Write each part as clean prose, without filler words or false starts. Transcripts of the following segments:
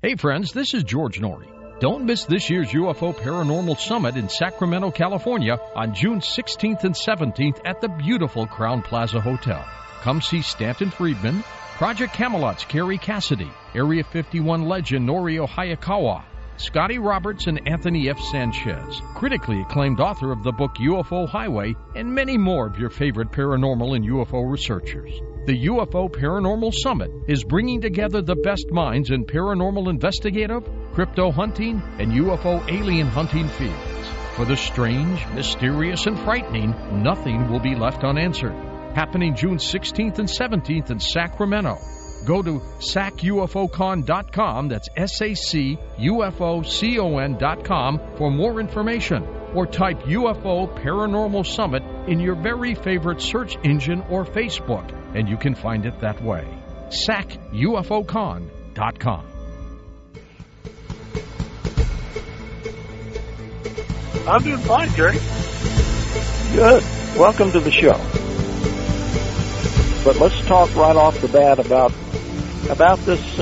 Hey friends, this is George Norrie. Don't miss this year's UFO Paranormal Summit in Sacramento, California on June 16th and 17th at the beautiful Crowne Plaza Hotel. Come see Stanton Friedman, Project Camelot's Kerry Cassidy, Area 51 legend Norio Hayakawa, Scotty Roberts and Anthony F. Sanchez, critically acclaimed author of the book UFO Highway, and many more of your favorite paranormal and UFO researchers. The UFO Paranormal Summit is bringing together the best minds in paranormal investigative, crypto hunting, and UFO alien hunting fields. For the strange, mysterious, and frightening, nothing will be left unanswered. Happening June 16th and 17th in Sacramento. Go to sacufocon.com, that's SACUFOCON.com for more information, or type UFO Paranormal Summit in your very favorite search engine or Facebook, and you can find it that way. sacufocon.com. I'm doing fine, Jerry. Good. Welcome to the show. But let's talk right off the bat about this.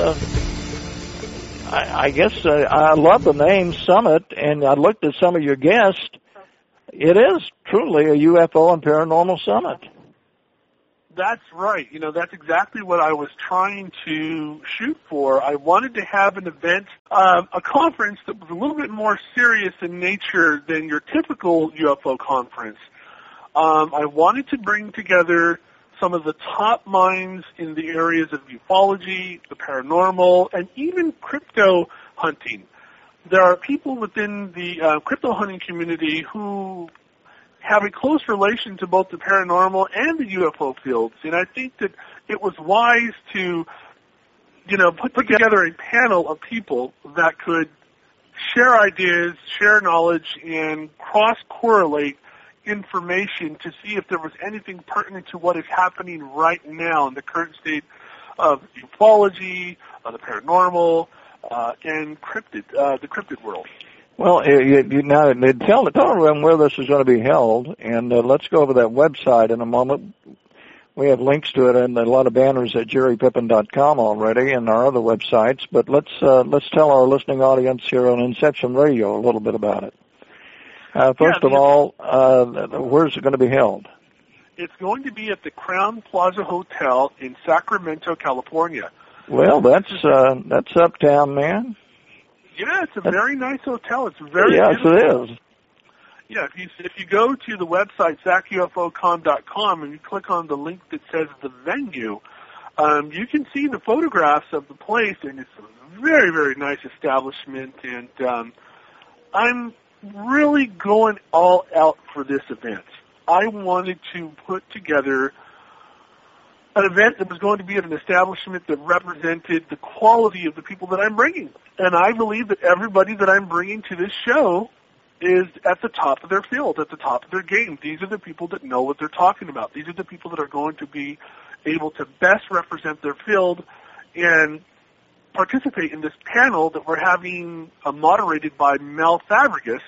I guess I love the name Summit, and I looked at some of your guests. It is truly a UFO and paranormal summit. That's right. You know, that's exactly what I was trying to shoot for. I wanted to have an event, a conference that was a little bit more serious in nature than your typical UFO conference. I wanted to bring together some of the top minds in the areas of ufology, the paranormal, and even crypto hunting. There are people within the crypto hunting community who have a close relation to both the paranormal and the UFO fields, and I think that it was wise to, put together a panel of people that could share ideas, share knowledge, and cross-correlate information to see if there was anything pertinent to what is happening right now in the current state of ufology, the paranormal, and the cryptid world. Well, now tell everyone where this is going to be held, and let's go over that website in a moment. We have links to it and a lot of banners at jerrypippin.com already and our other websites. But let's tell our listening audience here on Inception Radio a little bit about it. First of all, where's it going to be held? It's going to be at the Crowne Plaza Hotel in Sacramento, California. Well, that's uptown, man. Yeah, it's a very nice hotel. It's very yes, beautiful. It is. Yeah, if you go to the website sacufocon.com and you click on the link that says the venue, you can see the photographs of the place, and it's a very, very nice establishment. And I'm really going all out for this event. I wanted to put together an event that was going to be at an establishment that represented the quality of the people that I'm bringing. And I believe that everybody that I'm bringing to this show is at the top of their field, at the top of their game. These are the people that know what they're talking about. These are the people that are going to be able to best represent their field and participate in this panel that we're having moderated by Mel Fabregas,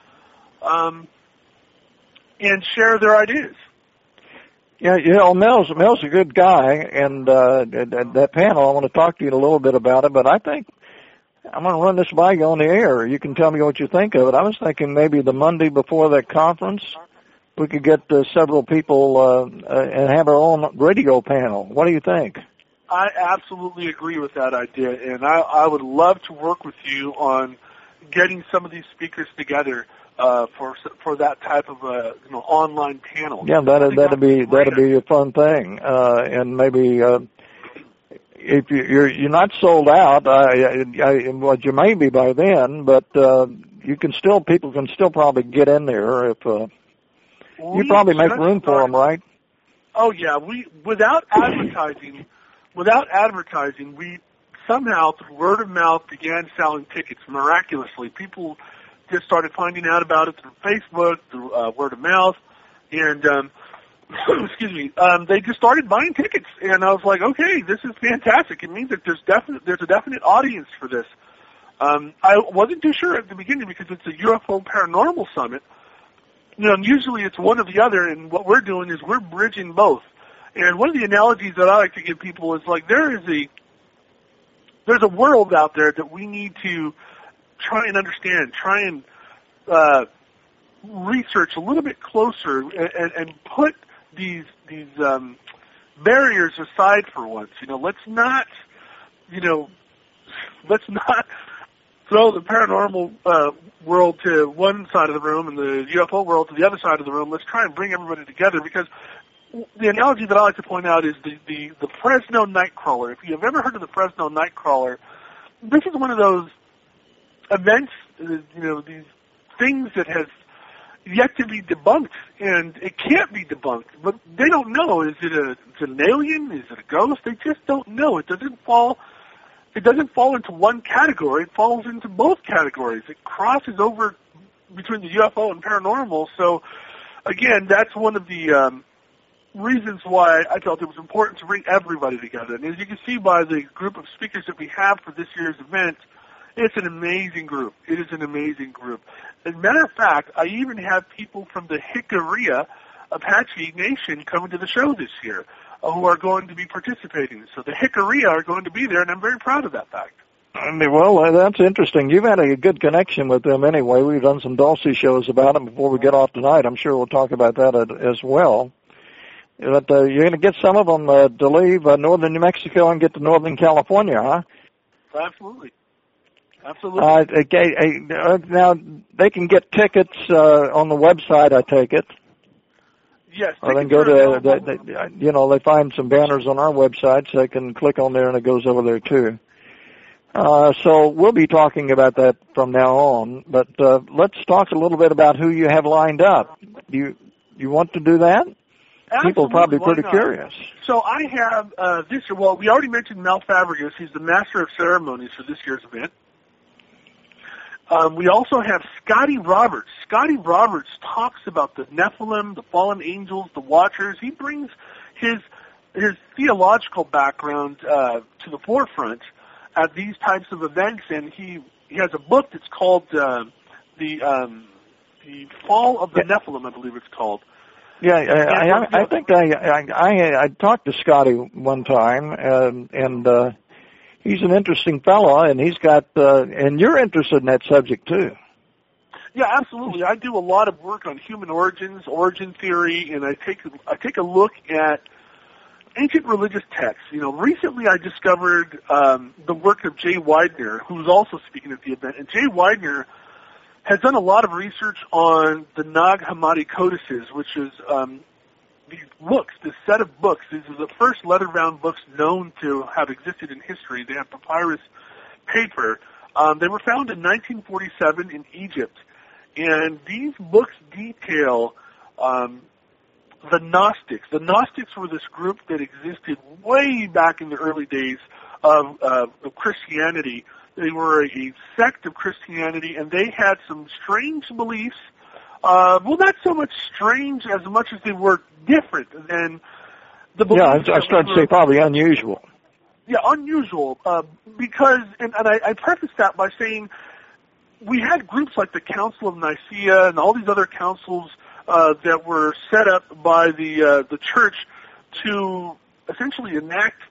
and share their ideas. Yeah, Mel's a good guy, and that panel, I want to talk to you a little bit about it, but I think I'm going to run this by you on the air. You can tell me what you think of it. I was thinking maybe the Monday before that conference, we could get several people and have our own radio panel. What do you think? I absolutely agree with that idea, and I would love to work with you on getting some of these speakers together for that type of online panel. Yeah, that'd be a fun thing, and maybe if you're not sold out, well, you may be by then, but people can still probably get in there if you probably make room for them, right? Oh yeah, without advertising, we somehow through word of mouth began selling tickets miraculously. People just started finding out about it through Facebook, through word of mouth, and excuse me, they just started buying tickets, and I was like, okay, this is fantastic. It means that there's a definite audience for this. I wasn't too sure at the beginning because it's a UFO Paranormal Summit. Usually it's one or the other, and what we're doing is we're bridging both. And one of the analogies that I like to give people is like there's there's a world out there that we need to try and understand, try and research a little bit closer, and put these barriers aside for once. Let's not throw the paranormal world to one side of the room and the UFO world to the other side of the room. Let's try and bring everybody together, because the analogy that I like to point out is the Fresno Nightcrawler. If you have ever heard of the Fresno Nightcrawler, this is one of those events, these things that has yet to be debunked, and it can't be debunked. But they don't know. Is it an alien? Is it a ghost? They just don't know. It doesn't fall into one category. It falls into both categories. It crosses over between the UFO and paranormal. So, again, that's one of the reasons why I felt it was important to bring everybody together. And as you can see by the group of speakers that we have for this year's event, it's an amazing group. It is an amazing group. As a matter of fact, I even have people from the Jicarilla Apache Nation coming to the show this year who are going to be participating. So the Jicarilla are going to be there, and I'm very proud of that fact. Well, that's interesting. You've had a good connection with them anyway. We've done some Dulce shows about them before we get off tonight. I'm sure we'll talk about that as well. But you're going to get some of them to leave northern New Mexico and get to northern California, huh? Absolutely. Absolutely. Now, they can get tickets on the website, I take it. Yes. Or they can go to, they find some banners on our website, so they can click on there and it goes over there too. So we'll be talking about that from now on. But let's talk a little bit about who you have lined up. You want to do that? Absolutely. People are probably pretty curious. So I have this year, well, we already mentioned Mel Fabregas. He's the master of ceremonies for this year's event. We also have Scotty Roberts. Scotty Roberts talks about the Nephilim, the fallen angels, the Watchers. He brings his theological background to the forefront at these types of events, and he has a book that's called the Fall of the Nephilim, I believe it's called. Yeah, I think I talked to Scotty one time, and he's an interesting fellow, and he's got, and you're interested in that subject too. Yeah, absolutely. I do a lot of work on human origins, origin theory, and I take a look at ancient religious texts. Recently I discovered the work of Jay Weidner, who's also speaking at the event, and Jay Weidner has done a lot of research on the Nag Hammadi codices, which is these books, this set of books. These are the first leather-bound books known to have existed in history. They have papyrus paper. They were found in 1947 in Egypt, and these books detail the Gnostics. The Gnostics were this group that existed way back in the early days of Christianity. They were a sect of Christianity, and they had some strange beliefs. Well, not so much strange as much as they were different than the beliefs. Yeah, I was trying to say probably unusual. Yeah, unusual, because, and I preface that by saying we had groups like the Council of Nicaea and all these other councils that were set up by the church to essentially enact,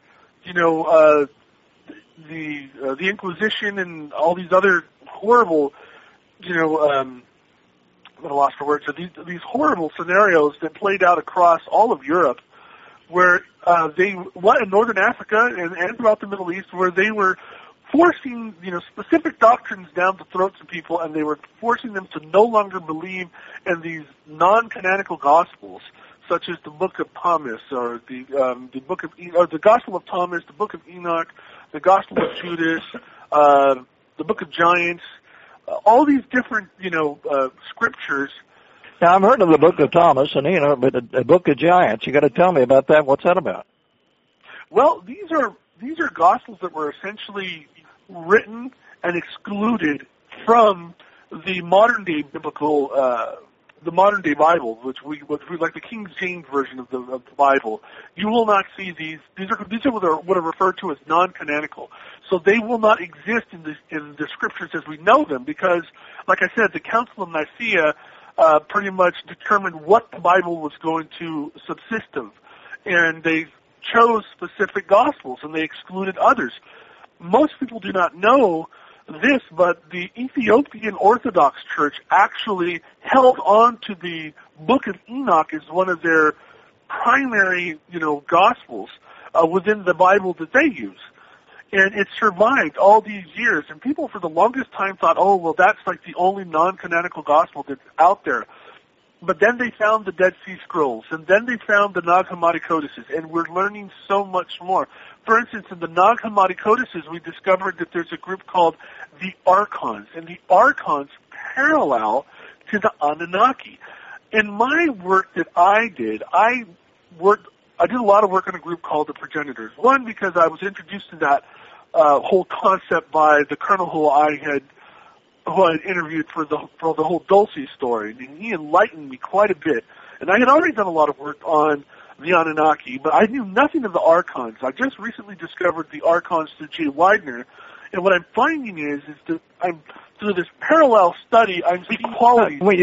the Inquisition and all these other horrible, I'm at a loss for words. So these horrible scenarios that played out across all of Europe, where in Northern Africa and throughout the Middle East, where they were forcing specific doctrines down the throats of people, and they were forcing them to no longer believe in these non-canonical gospels, such as the Book of Thomas, or the Book of or the Gospel of Thomas, the Book of Enoch, the Gospel of Judas, the Book of Giants, all these different scriptures. Now I've heard of the Book of Thomas, and but the Book of Giants. You got to tell me about that. What's that about? Well, these are gospels that were essentially written and excluded from the modern day biblical, the modern day Bible, which we like the King James version of the Bible. You will not see these. These are what are referred to as non-canonical. So they will not exist in the scriptures as we know them, because, like I said, the Council of Nicaea pretty much determined what the Bible was going to subsist of, and they chose specific gospels and they excluded others. most people do not know this, but the Ethiopian Orthodox Church actually held on to the Book of Enoch as one of their primary, Gospels within the Bible that they use. And it survived all these years, and people for the longest time thought, oh, well, that's like the only non-canonical gospel that's out there. But then they found the Dead Sea Scrolls, and then they found the Nag Hammadi codices, and we're learning so much more. For instance, in the Nag Hammadi codices, we discovered that there's a group called the Archons, and the Archons parallel to the Anunnaki. In my work that I did a lot of work on a group called the Progenitors. One, because I was introduced to that whole concept by the colonel who I had interviewed for the whole Dulce story, and he enlightened me quite a bit. And I had already done a lot of work on the Anunnaki, but I knew nothing of the Archons. I just recently discovered the Archons through Jay Weidner, and what I'm finding is that I'm through this parallel study, I'm seeing qualities. We're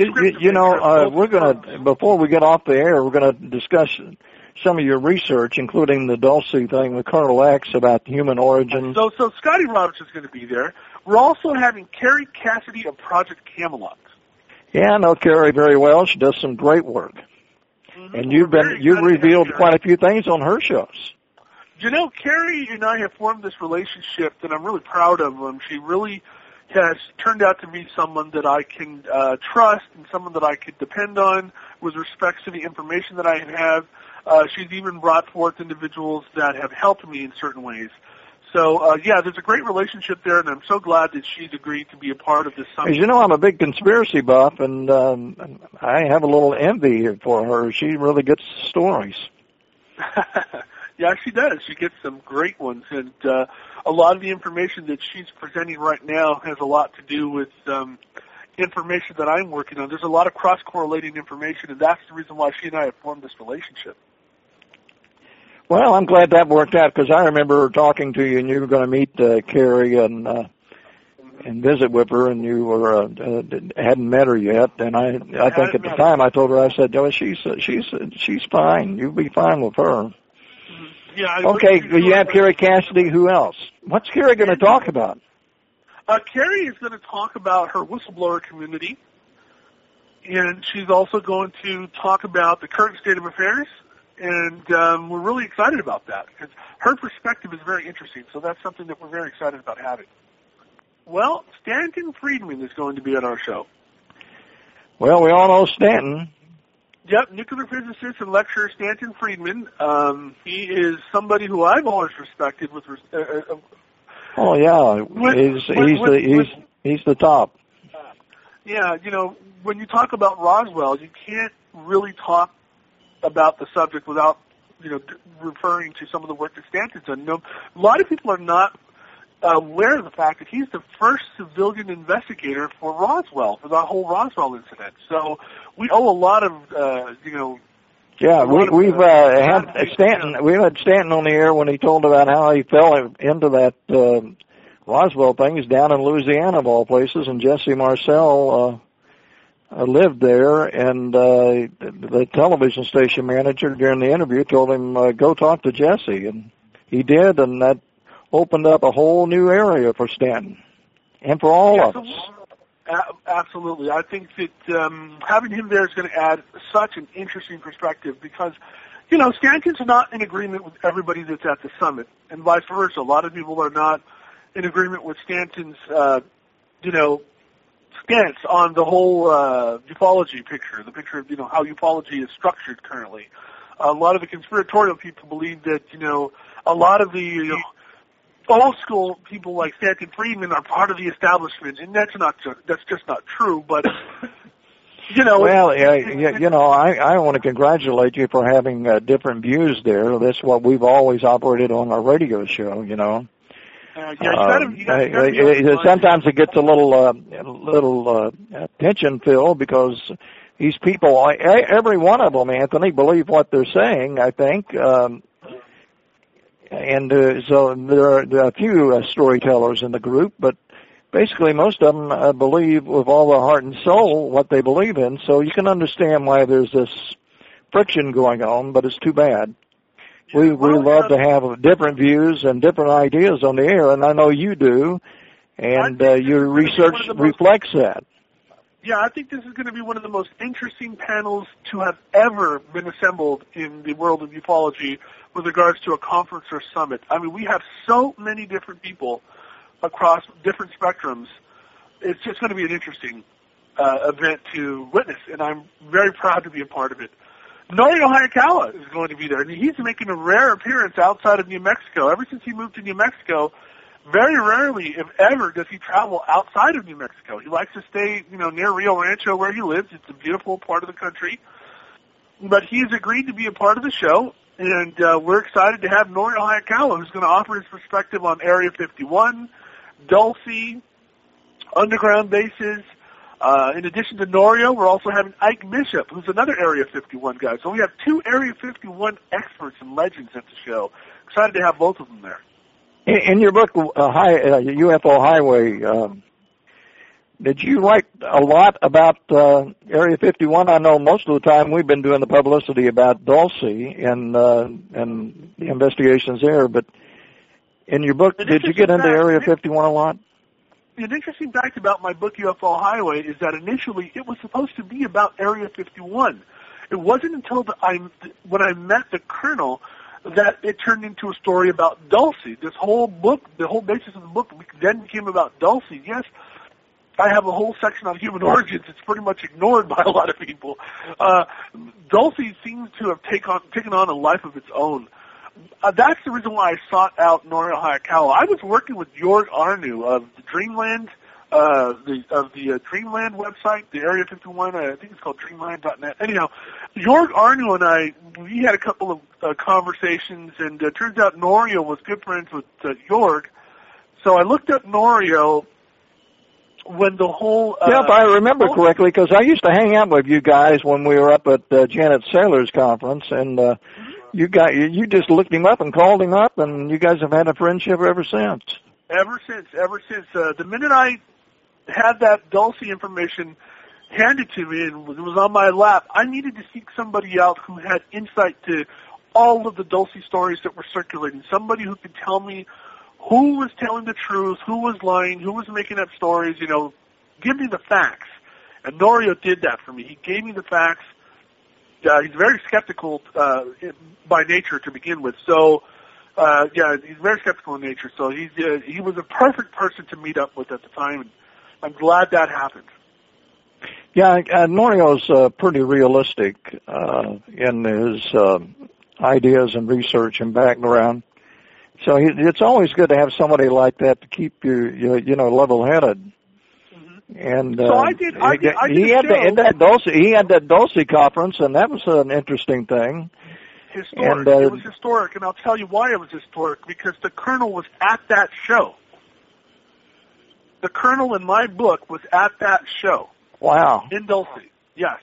gonna, before we get off the air, we're gonna discuss some of your research, including the Dulce thing with Colonel X about human origins. So Scotty Roberts is going to be there. We're also having Carrie Cassidy of Project Camelot. Yeah, I know Carrie very well. She does some great work. Mm-hmm. And you've revealed quite a few things on her shows. Carrie and I have formed this relationship that I'm really proud of. She really has turned out to be someone that I can trust and someone that I could depend on with respect to the information that I have. She's even brought forth individuals that have helped me in certain ways. So, there's a great relationship there, and I'm so glad that she's agreed to be a part of this summit. As you know, I'm a big conspiracy buff, and I have a little envy for her. She really gets stories. Yeah, she does. She gets some great ones, and a lot of the information that she's presenting right now has a lot to do with information that I'm working on. There's a lot of cross-correlating information, and that's the reason why she and I have formed this relationship. Well, I'm glad that worked out, because I remember talking to you, and you were going to meet Carrie and visit with her, and you were hadn't met her yet. And I think at the time I told her, I said, "Oh, she's fine. You'll be fine with her." Yeah. Okay. You have Carrie Cassidy. Who else? What's Carrie going to talk about? Carrie is going to talk about her whistleblower community, and she's also going to talk about the current state of affairs. And we're really excited about that because her perspective is very interesting. So that's something that we're very excited about having. Well, Stanton Friedman is going to be at our show. Well, we all know Stanton. Yep, nuclear physicist and lecturer Stanton Friedman. He is somebody who I've always respected. Oh yeah, he's the top. Yeah, when you talk about Roswell, you can't really talk about the subject without, referring to some of the work that Stanton's done. A lot of people are not aware of the fact that he's the first civilian investigator for Roswell, for the whole Roswell incident. So we owe a lot of, Yeah, we've had Stanton. We've had Stanton on the air when he told about how he fell into that Roswell thing. He's down in Louisiana, of all places, and Jesse Marcel lived there, and the television station manager during the interview told him, go talk to Jesse, and he did, and that opened up a whole new area for Stanton, and for all of us. Absolutely. I think that having him there is going to add such an interesting perspective because, Stanton's not in agreement with everybody that's at the summit, and vice versa. A lot of people are not in agreement with Stanton's, stance on the whole ufology picture, the picture of, how ufology is structured currently. A lot of the conspiratorial people believe that, a lot of the old school people like Stanton Friedman are part of the establishment, and that's just not true, but... Well, I want to congratulate you for having different views there. That's what we've always operated on our radio show, Sometimes it gets a little tension filled because these people, every one of them, Anthony, believe what they're saying, I think. So there are a few storytellers in the group, but basically most of them believe with all their heart and soul what they believe in. So you can understand why there's this friction going on, but it's too bad. we love to have different views and different ideas on the air, and I know you do, and your research reflects that. Yeah, I think this is going to be one of the most interesting panels to have ever been assembled in the world of ufology with regards to a conference or summit. I mean, we have so many different people across different spectrums. It's just going to be an interesting event to witness, and I'm very proud to be a part of it. Norio Hayakawa is going to be there, and he's making a rare appearance outside of New Mexico. Ever since he moved to New Mexico, very rarely, if ever, does he travel outside of New Mexico. He likes to stay, near Rio Rancho where he lives. It's a beautiful part of the country. But he's agreed to be a part of the show, and we're excited to have Norio Hayakawa, who's going to offer his perspective on Area 51, Dulce, underground bases. In addition to Norio, we're also having Ike Bishop, who's another Area 51 guy. So we have two Area 51 experts and legends at the show. Excited to have both of them there. In your book, UFO Highway, did you write a lot about Area 51? I know most of the time we've been doing the publicity about Dulce and the investigations there, but in your book, did you get into Area 51 a lot? An interesting fact about my book, UFO Highway, is that initially it was supposed to be about Area 51. It wasn't until when I met the Colonel that it turned into a story about Dulce. This whole book, the whole basis of the book then became about Dulce. Yes, I have a whole section on human origins. It's pretty much ignored by a lot of people. Dulce seems to have taken on a life of its own. That's the reason why I sought out Norio Hayakawa. I was working with Jorg Arnu of the Dreamland, the Dreamland website, the Area 51. I think it's called Dreamland.net. Anyhow, Jorg Arnu and we had a couple of conversations, and it turns out Norio was good friends with Jorg. So I looked up Norio when the whole... yeah, if I remember correctly, because I used to hang out with you guys when we were up at Janet Saylor's conference, and you just looked him up and called him up, and you guys have had a friendship ever since. Ever since. The minute I had that Dulce information handed to me and it was on my lap, I needed to seek somebody out who had insight to all of the Dulce stories that were circulating, somebody who could tell me who was telling the truth, who was lying, who was making up stories, give me the facts. And Norio did that for me. He gave me the facts. He's very skeptical by nature to begin with. So, he's very skeptical in nature. So he was a perfect person to meet up with at the time, and I'm glad that happened. Yeah, Norio's pretty realistic in his ideas and research and background. So it's always good to have somebody like that to keep you level-headed. And so I did he had that Dulce conference, and that was an interesting thing. Historic. It was historic, and I'll tell you why it was historic, because the Colonel was at that show. The Colonel in my book was at that show. Wow. In Dulce, yes.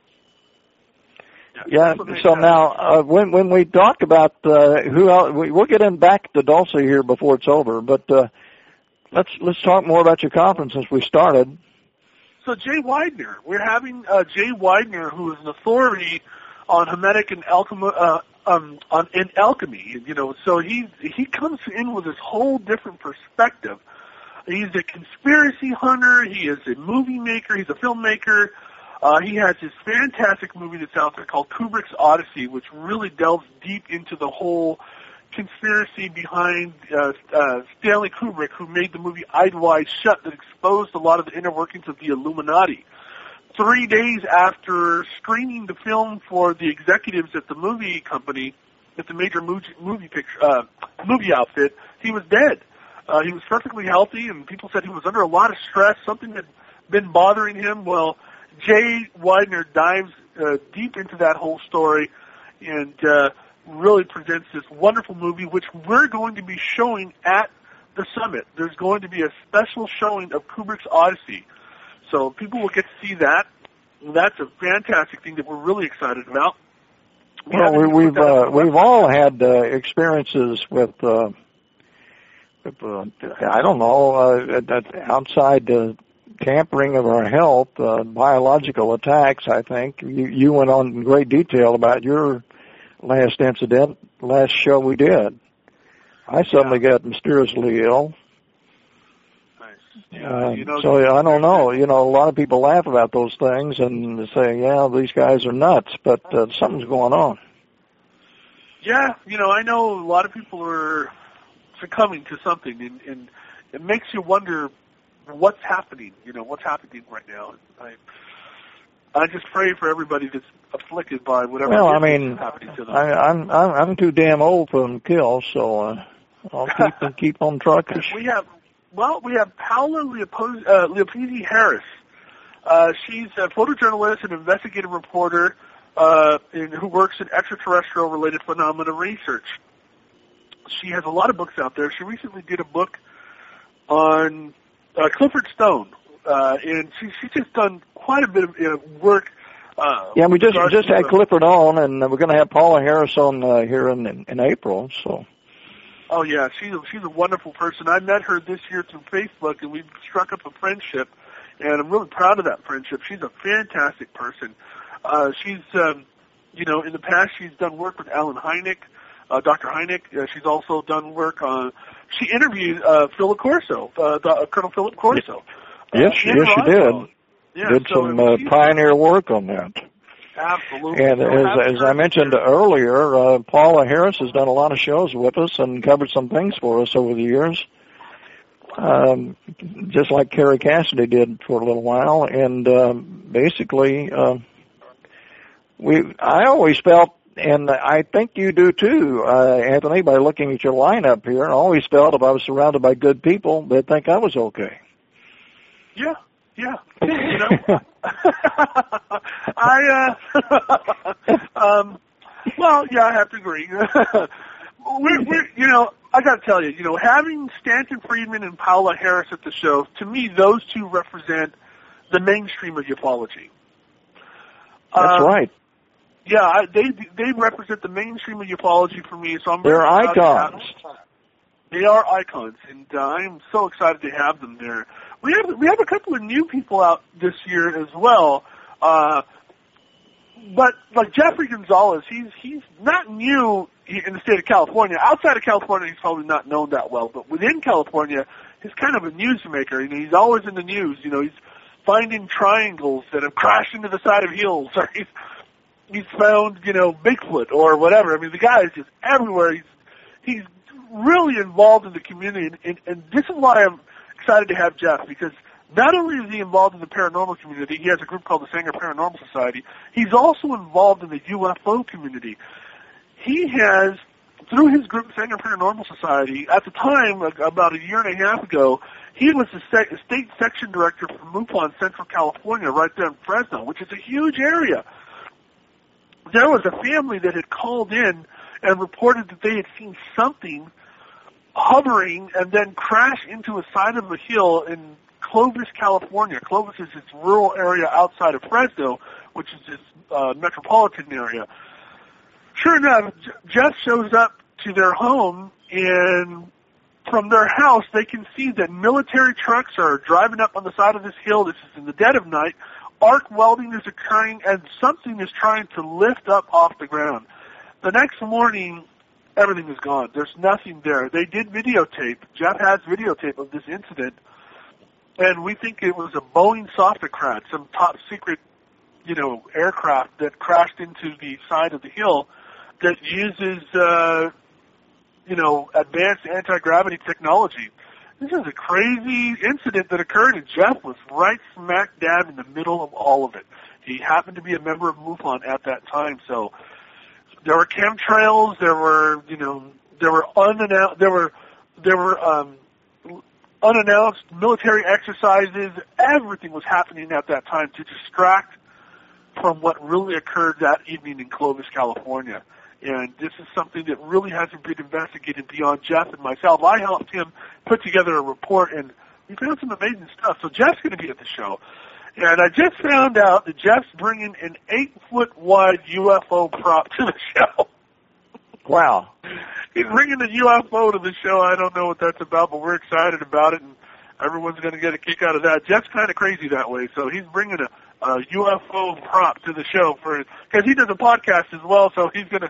Yeah. So now, when we talk about who else, we'll get in back to Dulce here before it's over, but let's talk more about your conference since we started. So Jay Weidner, we're having Jay Weidner, who is an authority on Hermetic and in alchemy. So he comes in with this whole different perspective. He's a conspiracy hunter. He is a movie maker. He's a filmmaker. He has this fantastic movie that's out there called Kubrick's Odyssey, which really delves deep into the whole conspiracy behind Stanley Kubrick, who made the movie Eyes Wide Shut, that exposed a lot of the inner workings of the Illuminati. 3 days after screening the film for the executives at the movie company, at the major movie outfit, he was dead. He was perfectly healthy, and people said he was under a lot of stress, something had been bothering him. Well, Jay Weidner dives deep into that whole story and really presents this wonderful movie, which we're going to be showing at the summit. There's going to be a special showing of Kubrick's Odyssey. So people will get to see that. That's a fantastic thing that we're really excited about. Well, we've all had experiences with I don't know, outside tampering of our health, biological attacks. I think you went on in great detail about your last incident, last show we did. I suddenly got mysteriously ill. Nice. So I don't know. A lot of people laugh about those things and say, yeah, these guys are nuts, but something's going on. Yeah, I know a lot of people are succumbing to something, and it makes you wonder what's happening, what's happening right now. I just pray for everybody that's afflicted by whatever is happening to them. I'm too damn old for them to kill, so I'll keep on trucking. We have Paula Leopezi Harris. She's a photojournalist and investigative reporter who works in extraterrestrial-related phenomena research. She has a lot of books out there. She recently did a book on Clifford Stone, and she's just done quite a bit of work. We just had Clifford on, and we're going to have Paula Harris on here in April. So. Oh yeah, she's a wonderful person. I met her this year through Facebook, and we struck up a friendship, and I'm really proud of that friendship. She's a fantastic person. She's in the past she's done work with Alan Hynek, Dr. Hynek. She's also done work on. She interviewed Philip Corso, Colonel Philip Corso. Yes, she did. Yeah, did some pioneer work on that. Absolutely. And as I mentioned earlier, Paula Harris has done a lot of shows with us and covered some things for us over the years, just like Kerry Cassidy did for a little while. And basically, I always felt, and I think you do too, Anthony, by looking at your lineup here, I always felt if I was surrounded by good people, they'd think I was okay. Yeah. I have to agree. I got to tell you, having Stanton Friedman and Paula Harris at the show, to me, those two represent the mainstream of ufology. That's right. Yeah, they represent the mainstream of ufology for me. So they're icons. They are icons, and I am so excited to have them there. We have a couple of new people out this year as well, but like Jeffrey Gonzalez, he's not new in the state of California. Outside of California, he's probably not known that well, but within California, he's kind of a newsmaker. He's always in the news. He's finding triangles that have crashed into the side of hills, or he's found Bigfoot or whatever. I mean, the guy is just everywhere. He's really involved in the community, and this is why I'm excited to have Jeff, because not only is he involved in the paranormal community, he has a group called the Sanger Paranormal Society, he's also involved in the UFO community. He has, through his group, Sanger Paranormal Society, at the time, about a year and a half ago, he was the state section director for MUFON Central California, right there in Fresno, which is a huge area. There was a family that had called in and reported that they had seen something hovering and then crash into a side of a hill in Clovis, California. Clovis is this rural area outside of Fresno, which is this metropolitan area. Sure enough, Jeff shows up to their home, and from their house, they can see that military trucks are driving up on the side of this hill. This is in the dead of night. Arc welding is occurring, and something is trying to lift up off the ground. The next morning, everything is gone. There's nothing there. They did videotape. Jeff has videotape of this incident, and we think it was a Boeing Softocrat, some top secret, aircraft that crashed into the side of the hill that uses, advanced anti-gravity technology. This is a crazy incident that occurred, and Jeff was right smack dab in the middle of all of it. He happened to be a member of MUFON at that time, so there were chemtrails, there were unannounced military exercises. Everything was happening at that time to distract from what really occurred that evening in Clovis, California. And this is something that really hasn't been investigated beyond Jeff and myself. I helped him put together a report, and we found some amazing stuff. So Jeff's going to be at the show. And I just found out that Jeff's bringing an 8-foot-wide UFO prop to the show. Wow. He's bringing a UFO to the show. I don't know what that's about, but we're excited about it, and everyone's going to get a kick out of that. Jeff's kind of crazy that way, so he's bringing a UFO prop to the show because he does a podcast as well, so he's going to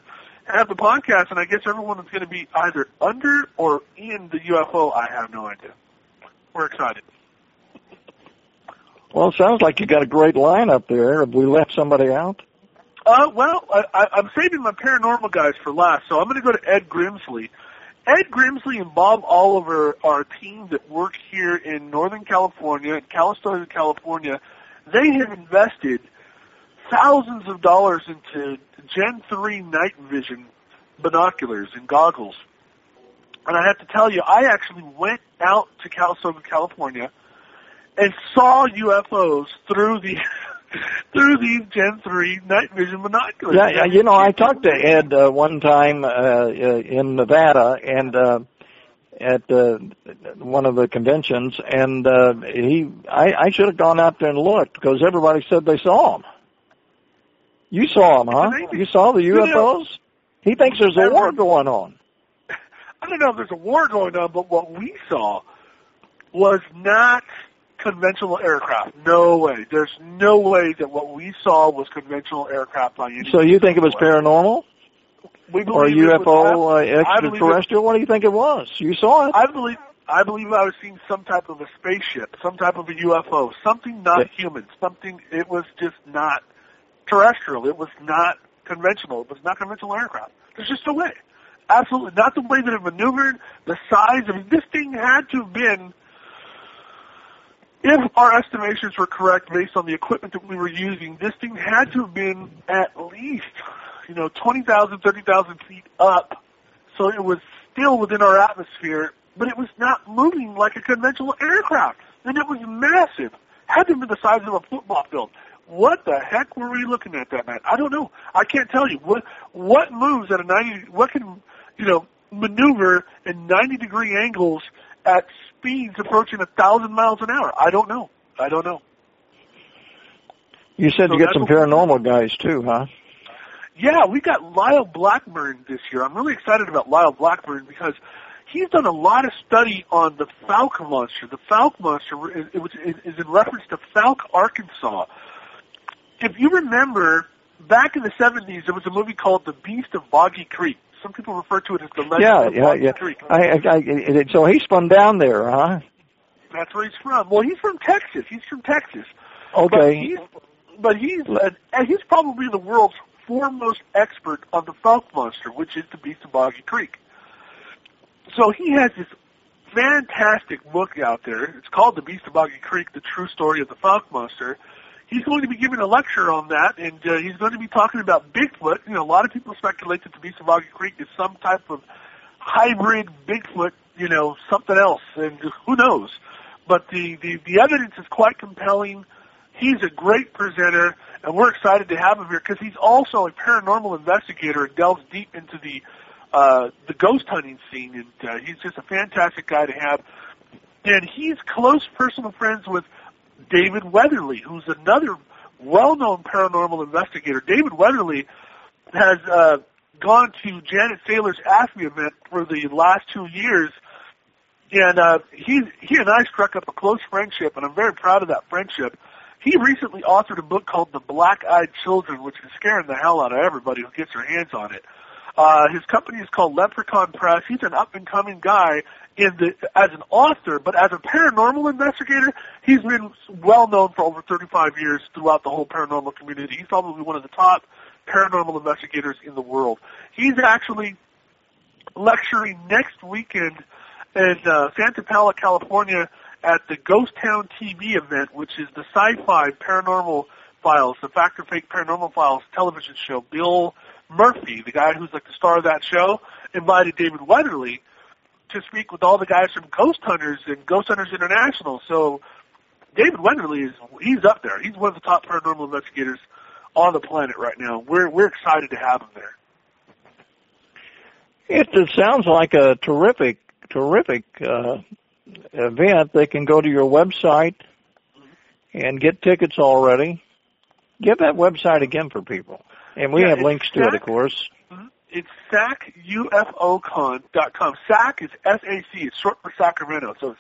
have the podcast, and I guess everyone is going to be either under or in the UFO. I have no idea. We're excited. Well, it sounds like you got a great lineup there. Have we left somebody out? Well, I'm saving my paranormal guys for last, so I'm going to go to Ed Grimsley. Ed Grimsley and Bob Oliver are a team that work here in Northern California, in Calistoga, California. They have invested thousands of dollars into Gen 3 night vision binoculars and goggles. And I have to tell you, I actually went out to Calistoga, California, and saw UFOs through the through these Gen 3 night vision binoculars. Yeah, you know, I talked to Ed one time in Nevada, and at one of the conventions, and I should have gone out there and looked because everybody said they saw him. You saw him, huh? You saw the UFOs? He thinks there's a war going on. I don't know if there's a war going on, but what we saw was not conventional aircraft. No way. There's no way that what we saw was conventional aircraft by any. So you think it was paranormal? We or UFO extraterrestrial? What do you think it was? You saw it? I believe I was seeing some type of a spaceship, some type of a UFO, something not human, something. It was just not terrestrial. It was not conventional. It was not conventional aircraft. There's just no way. Absolutely not the way that it maneuvered, the size. I mean, this thing had to have been, if our estimations were correct based on the equipment that we were using, this thing had to have been at least, 20,000, 30,000 feet up. So it was still within our atmosphere, but it was not moving like a conventional aircraft. And it was massive. Had to have been the size of a football field. What the heck were we looking at that night? I don't know. I can't tell you. What moves at a 90, what can, maneuver in 90-degree angles at speeds approaching 1,000 miles an hour? I don't know. You said you get some paranormal guys too, huh? Yeah, we got Lyle Blackburn this year. I'm really excited about Lyle Blackburn because he's done a lot of study on the Fouke monster. The Fouke monster is in reference to Fouke, Arkansas. If you remember, back in the 70s, there was a movie called The Beast of Boggy Creek. Some people refer to it as The Legend of Boggy Creek. So he's from down there, huh? That's where he's from. Well, he's from Texas. Okay. But he's probably the world's foremost expert on the Fouke monster, which is The Beast of Boggy Creek. So he has this fantastic book out there. It's called The Beast of Boggy Creek, The True Story of the Fouke Monster. He's going to be giving a lecture on that, and he's going to be talking about Bigfoot. A lot of people speculate that the Beast of Boggy Creek is some type of hybrid Bigfoot, something else, and who knows. But the evidence is quite compelling. He's a great presenter, and we're excited to have him here because he's also a paranormal investigator and delves deep into the ghost hunting scene, and he's just a fantastic guy to have. And he's close personal friends with David Weatherly, who's another well-known paranormal investigator. David Weatherly has gone to Janet Saylor's AFME event for the last 2 years, and he and I struck up a close friendship, and I'm very proud of that friendship. He recently authored a book called The Black-Eyed Children, which is scaring the hell out of everybody who gets their hands on it. His company is called Leprechaun Press. He's an up-and-coming guy as an author, but as a paranormal investigator, he's been well-known for over 35 years throughout the whole paranormal community. He's probably one of the top paranormal investigators in the world. He's actually lecturing next weekend in Santa Paula, California, at the Ghost Town TV event, which is the sci-fi paranormal files, the Fact or Fake Paranormal Files television show. Bill Murphy, the guy who's like the star of that show, invited David Weatherly to speak with all the guys from Ghost Hunters and Ghost Hunters International. So David Weatherly he's up there. He's one of the top paranormal investigators on the planet right now. We're excited to have him there. It sounds like a terrific event. They can go to your website and get tickets already. Give that website again for people. And we have links to it, of course. It's SACUFOCon.com. SAC is SAC. It's short for Sacramento. So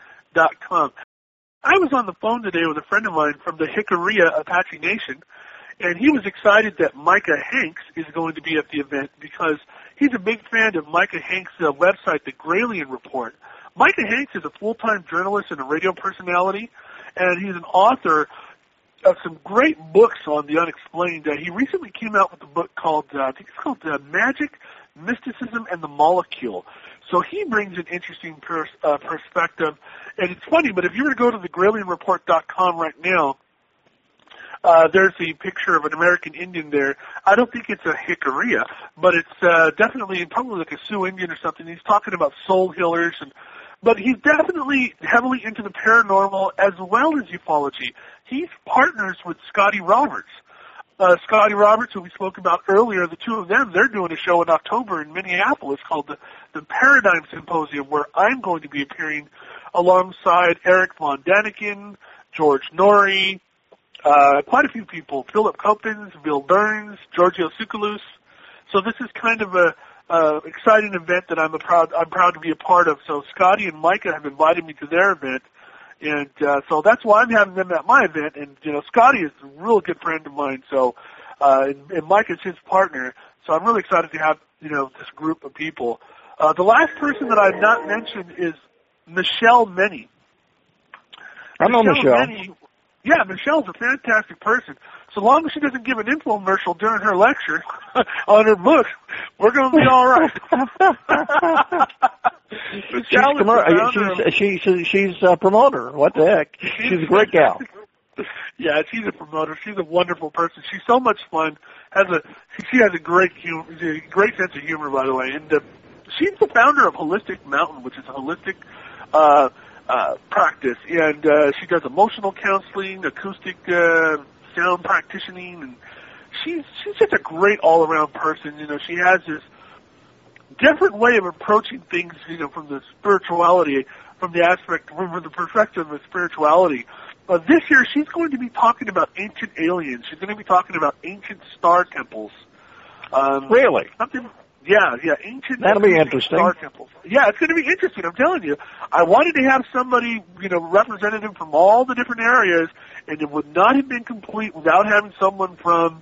SACUFOCon.com. I was on the phone today with a friend of mine from the Jicarilla Apache Nation, And he was excited that Micah Hanks is going to be at the event because he's a big fan of Micah Hanks' website, The Gralien Report. Micah Hanks is a full-time journalist and a radio personality, and he's an author of some great books on the unexplained. He recently came out with a book called, I think it's called Magic, Mysticism, and the Molecule. So he brings an interesting perspective. And it's funny, but if you were to go to thegralienreport.com right now, there's a picture of an American Indian there. I don't think it's a Hickorea, but it's definitely probably like a Sioux Indian or something. He's talking about soul healers, but he's definitely heavily into the paranormal as well as ufology. He partners with Scotty Roberts. Scotty Roberts, who we spoke about earlier, the two of them, they're doing a show in October in Minneapolis called the Paradigm Symposium, where I'm going to be appearing alongside Eric Von Daniken, George Norrie, quite a few people, Philip Coppens, Bill Burns, Giorgio Tsoukalos. So this is kind of a exciting event that I'm proud to be a part of. So Scotty and Micah have invited me to their event, and so that's why I'm having them at my event. And Scotty is a real good friend of mine. So and Micah's his partner. So I'm really excited to have this group of people. The last person that I've not mentioned is Michelle Menney. I know Michelle. Yeah, Michelle's a fantastic person. So long as she doesn't give an infomercial during her lecture on her book, we're going to be all right. She's a promoter. What the heck? She's a great gal. Yeah, she's a promoter. She's a wonderful person. She's so much fun. She has a great sense of humor, by the way. And she's the founder of Holistic Mountain, which is a holistic practice, and she does emotional counseling, acoustic sound practicing, and she's just a great all-around person. She has this different way of approaching things, from the spirituality, from the perspective of spirituality. This year, she's going to be talking about ancient aliens. She's going to be talking about ancient star temples. Really? Yeah, ancient. That'll be interesting. Star temples. Yeah, it's going to be interesting. I'm telling you. I wanted to have somebody, representative from all the different areas, and it would not have been complete without having someone from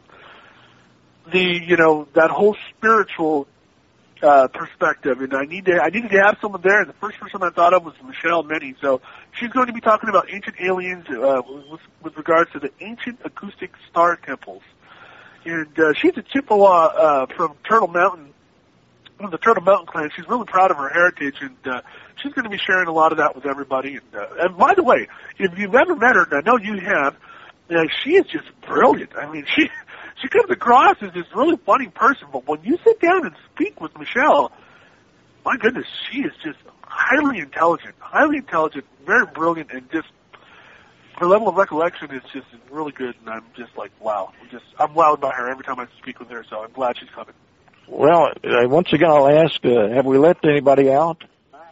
that whole spiritual perspective. And I needed to have someone there. And the first person I thought of was Michelle Menney. So she's going to be talking about ancient aliens with regards to the ancient acoustic star temples. And she's a Chippewa from Turtle Mountain. The Turtle Mountain Clan. She's really proud of her heritage, and she's going to be sharing a lot of that with everybody. And by the way, if you've ever met her, and I know you have, she is just brilliant. I mean, she comes across as this really funny person, but when you sit down and speak with Michelle, my goodness, she is just highly intelligent, very brilliant, and just her level of recollection is just really good. And I'm just like, wow, I'm wowed by her every time I speak with her. So I'm glad she's coming. Well, once again, I'll ask, have we left anybody out?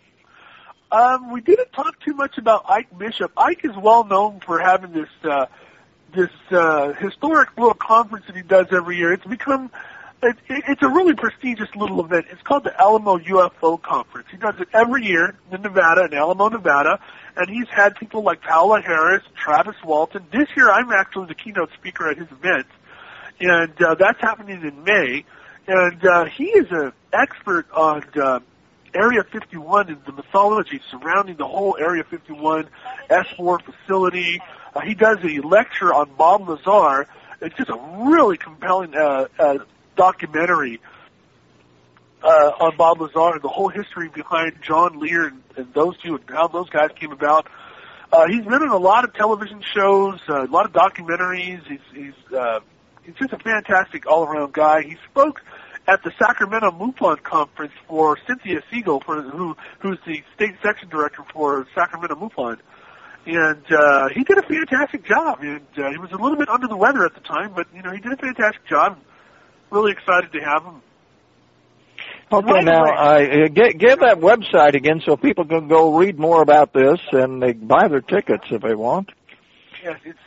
We didn't talk too much about Ike Bishop. Ike is well known for having this historic little conference that he does every year. It's a really prestigious little event. It's called the Alamo UFO Conference. He does it every year in Nevada, in Alamo, Nevada, and he's had people like Paola Harris, Travis Walton. This year, I'm actually the keynote speaker at his event, and that's happening in May. And he is an expert on Area 51 and the mythology surrounding the whole Area 51 S4 facility. He does a lecture on Bob Lazar. It's just a really compelling documentary on Bob Lazar and the whole history behind John Lear and those two and how those guys came about. He's been in a lot of television shows, a lot of documentaries. He's just a fantastic all-around guy. He spoke at the Sacramento MUFON conference for Cynthia Siegel, who's the state section director for Sacramento MUFON. And he did a fantastic job. And he was a little bit under the weather at the time, but he did a fantastic job. Really excited to have him. Okay, now give that website again so people can go read more about this and they buy their tickets if they want. Yes, it's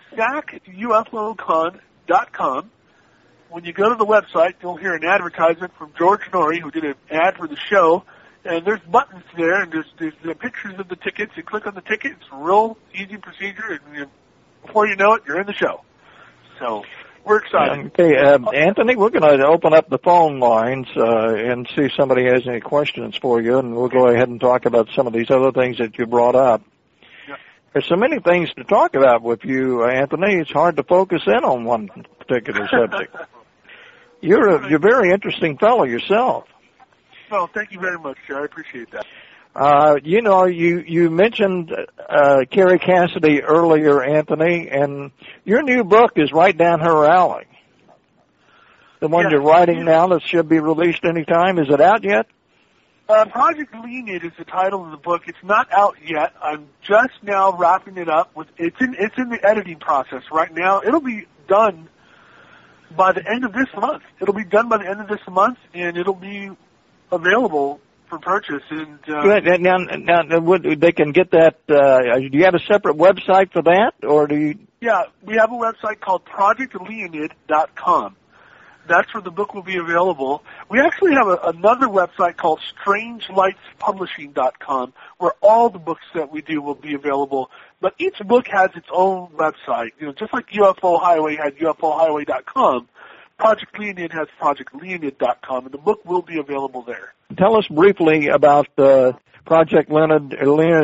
SacUFOCon.com. When you go to the website, you'll hear an advertisement from George Norrie, who did an ad for the show, and there's buttons there, and there's the pictures of the tickets. You click on the ticket. It's a real easy procedure, and before you know it, you're in the show. So we're excited. Okay, Anthony, we're going to open up the phone lines and see if somebody has any questions for you, and we'll go ahead and talk about some of these other things that you brought up. Yeah. There's so many things to talk about with you, Anthony. It's hard to focus in on one particular subject. You're a very interesting fellow yourself. Well, thank you very much, sir. I appreciate that. You mentioned Carrie Cassidy earlier, Anthony, and your new book is right down her alley. The one you're writing now that should be released anytime. Is it out yet? Project Leonid is the title of the book. It's not out yet. I'm just now wrapping it up. It's in the editing process right now. It'll be done by the end of this month. And it'll be available for purchase. And now, they can get that. Do you have a separate website for that, or do you? Yeah, we have a website called ProjectLeonid.com. That's where the book will be available. We actually have another website called StrangeLightsPublishing.com, where all the books that we do will be available. But each book has its own website. Just like UFO Highway had UFOHighway.com, Project Leonid has ProjectLeonid.com, and the book will be available there. Tell us briefly about Project Leonid,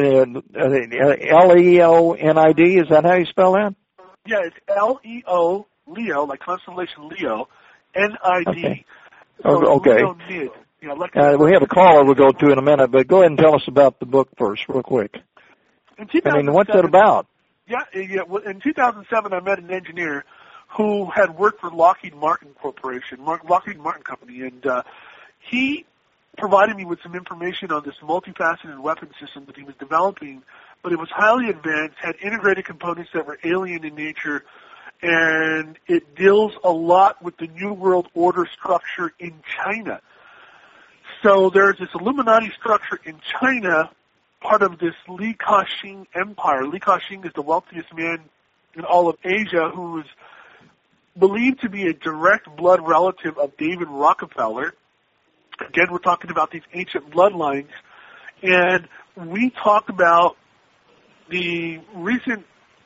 Leonid. Is that how you spell that? Yeah, it's Leo, Leo, like Constellation Leo, NID. Okay. So okay. Leonid. We have a caller we'll go to in a minute, but go ahead and tell us about the book first, real quick. What's it about? Yeah. In 2007, I met an engineer who had worked for Lockheed Martin Corporation, Lockheed Martin Company, and he provided me with some information on this multifaceted weapon system that he was developing, but it was highly advanced, had integrated components that were alien in nature, and it deals a lot with the New World Order structure in China. So there's this Illuminati structure in China, part of this Li Ka-shing Empire. Li Ka-shing is the wealthiest man in all of Asia, who is believed to be a direct blood relative of David Rockefeller. Again, we're talking about these ancient bloodlines, and we talk about the recent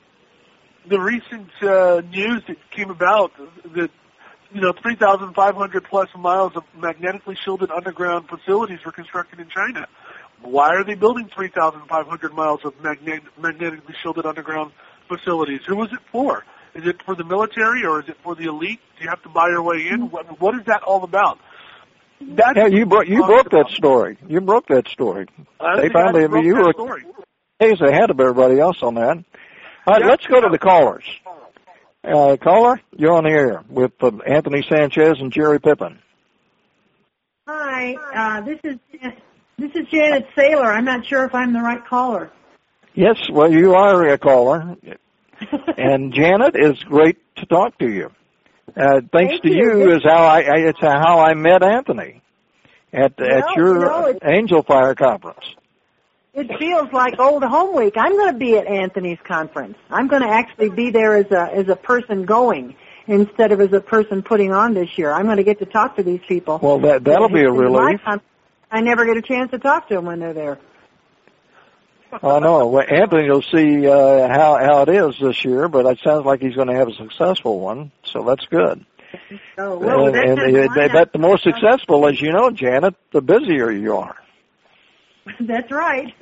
news that came about that 3,500 plus miles of magnetically shielded underground facilities were constructed in China. Why are they building 3,500 miles of magnetically shielded underground facilities? Who is it for? Is it for the military or is it for the elite? Do you have to buy your way in? What is that all about? You broke that story. You broke that story. You were days ahead of everybody else on that. All right, let's go to the callers. Caller, you're on the air with Anthony Sanchez and Jerry Pippin. Hi, this is Janet Saylor. I'm not sure if I'm the right caller. Yes, well, you are a caller. And Janet, it's great to talk to you. Thanks to you is how I met Anthony at your Angel Fire conference. It feels like old home week. I'm going to be at Anthony's conference. I'm going to actually be there as a person going instead of as a person putting on this year. I'm going to get to talk to these people. Well, that'll be a relief. I never get a chance to talk to them when they're there. I know. Well, Anthony will see how it is this year, but it sounds like he's going to have a successful one, so that's good. Oh, well, but the more successful, as you know, Janet, the busier you are. That's right.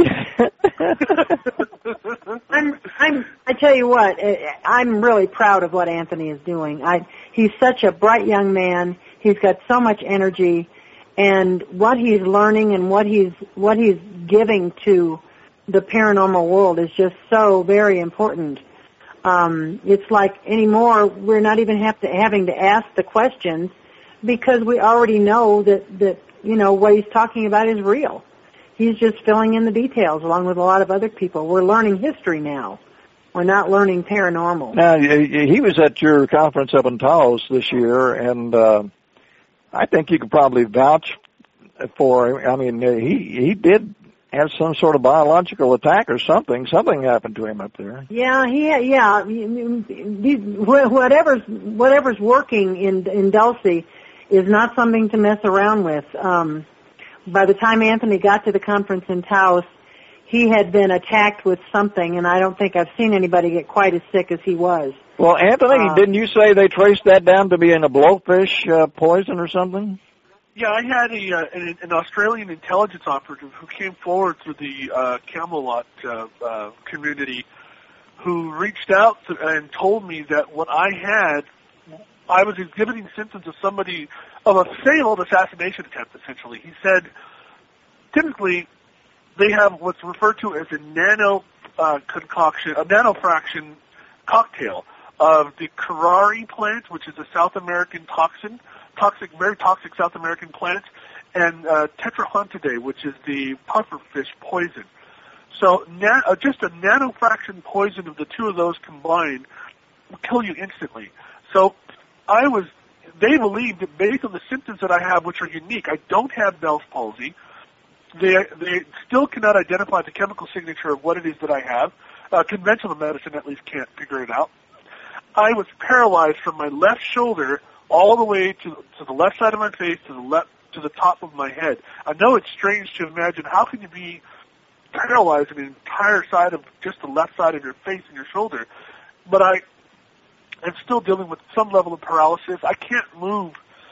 I tell you what, I'm really proud of what Anthony is doing. He's such a bright young man. He's got so much energy, and what he's learning and what he's giving to the paranormal world is just so very important. It's like anymore we're not even having to ask the questions because we already know that what he's talking about is real. He's just filling in the details along with a lot of other people. We're learning history now. We're not learning paranormal. Now, he was at your conference up in Taos this year, and I think you could probably vouch for him. I mean, he did have some sort of biological attack or something. Something happened to him up there. Yeah. Whatever's working in Dulce is not something to mess around with. By the time Anthony got to the conference in Taos, he had been attacked with something, and I don't think I've seen anybody get quite as sick as he was. Well, Anthony, didn't you say they traced that down to being a blowfish poison or something? Yeah, I had an Australian intelligence operative who came forward through the Camelot community, who reached out and told me that what I had, I was exhibiting symptoms of a failed assassination attempt, essentially. He said, typically, they have what's referred to as a nanofraction cocktail of the curare plant, which is a South American very toxic South American plant, and tetrahontidae, which is the pufferfish poison. So just a nanofraction poison of the two of those combined will kill you instantly. So they believed that based on the symptoms that I have, which are unique, I don't have Bell's palsy. They still cannot identify the chemical signature of what it is that I have. Conventional medicine at least can't figure it out. I was paralyzed from my left shoulder all the way to the left side of my face to the top of my head. I know it's strange to imagine how can you be paralyzed in an entire side of just the left side of your face and your shoulder, but I'm still dealing with some level of paralysis. I can't move.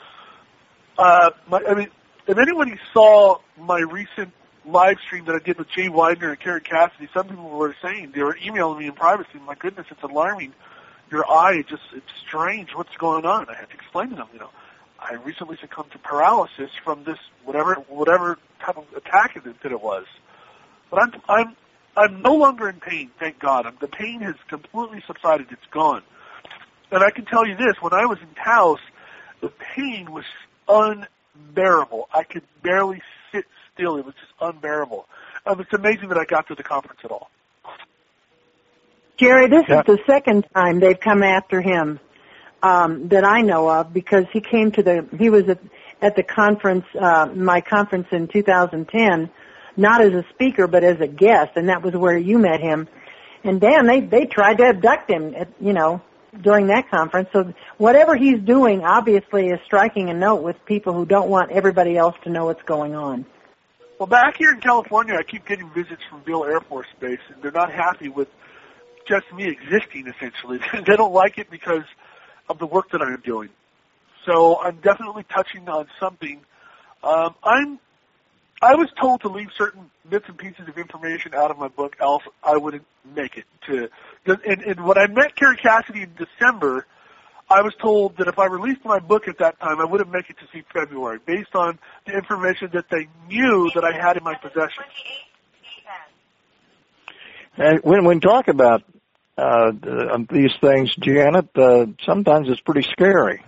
If anybody saw my recent live stream that I did with Jay Widener and Karen Cassidy, some people were saying, they were emailing me in privacy, my goodness, it's alarming. Your eye, it's strange. What's going on? I had to explain to them, I recently succumbed to paralysis from this whatever type of attack that it was. But I'm no longer in pain, thank God. The pain has completely subsided. It's gone. And I can tell you this, when I was in Taos, the pain was unbearable. I could barely sit still. It was just unbearable. It's amazing that I got to the conference at all. Jerry, this is the second time they've come after him that I know of, because he was at the conference, my conference in 2010, not as a speaker but as a guest, and that was where you met him. And Dan, they tried to abduct him, during that conference. So whatever he's doing obviously is striking a note with people who don't want everybody else to know what's going on. Well, back here in California, I keep getting visits from Beale Air Force Base, and they're not happy with just me existing, essentially. They don't like it because of the work that I'm doing. So I'm definitely touching on something. I was told to leave certain bits and pieces of information out of my book, else I wouldn't make it. And when I met Karen Cassidy in December, I was told that if I released my book at that time, I wouldn't make it to see February, based on the information that they knew that I had in my possession. And when we talk about these things, Janet, sometimes it's pretty scary.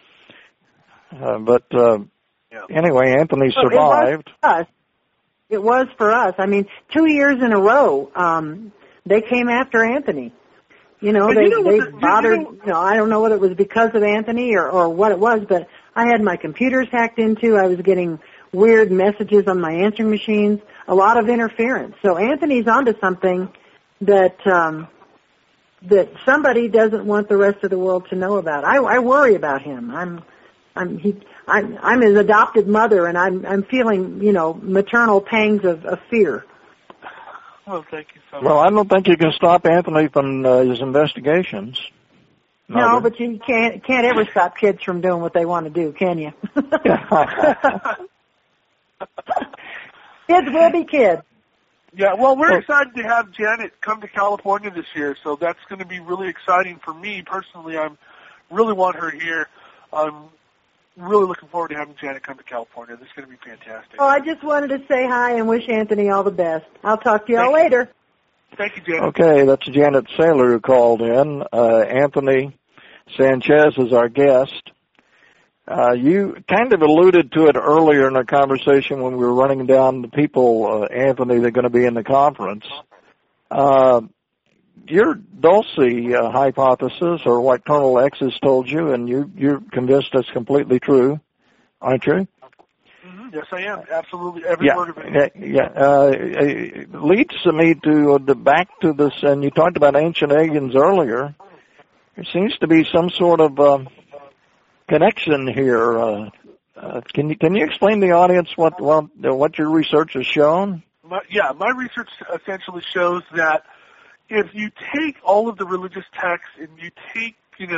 But anyway, Anthony survived. It was for us. I mean, 2 years in a row, they came after Anthony. They bothered, I don't know whether it was because of Anthony or what it was, but I had my computers hacked into. I was getting weird messages on my answering machines, a lot of interference. So Anthony's onto something that somebody doesn't want the rest of the world to know about. I worry about him. I'm his adopted mother, and I'm feeling, maternal pangs of fear. Well, thank you so much. Well, I don't think you can stop Anthony from his investigations. No, but you can't ever stop kids from doing what they want to do, can you? Kids will be kids. Yeah, well, we're excited to have Janet come to California this year, so that's going to be really exciting for me personally. I really want her here. I'm really looking forward to having Janet come to California. This is going to be fantastic. Oh, I just wanted to say hi and wish Anthony all the best. I'll talk to you all later. Thank you, Janet. Okay, that's Janet Saylor who called in. Anthony Sanchez is our guest. You kind of alluded to it earlier in our conversation when we were running down the people, Anthony, that are going to be in the conference. Your Dulce hypothesis, or what Colonel X has told you, and you're convinced that's completely true, aren't you? Mm-hmm. Yes, I am. Absolutely. Every word of it. It leads me to back to this, and you talked about ancient aliens earlier. There seems to be some sort of connection here. Can you explain to the audience what your research has shown? My research essentially shows that if you take all of the religious texts and you take,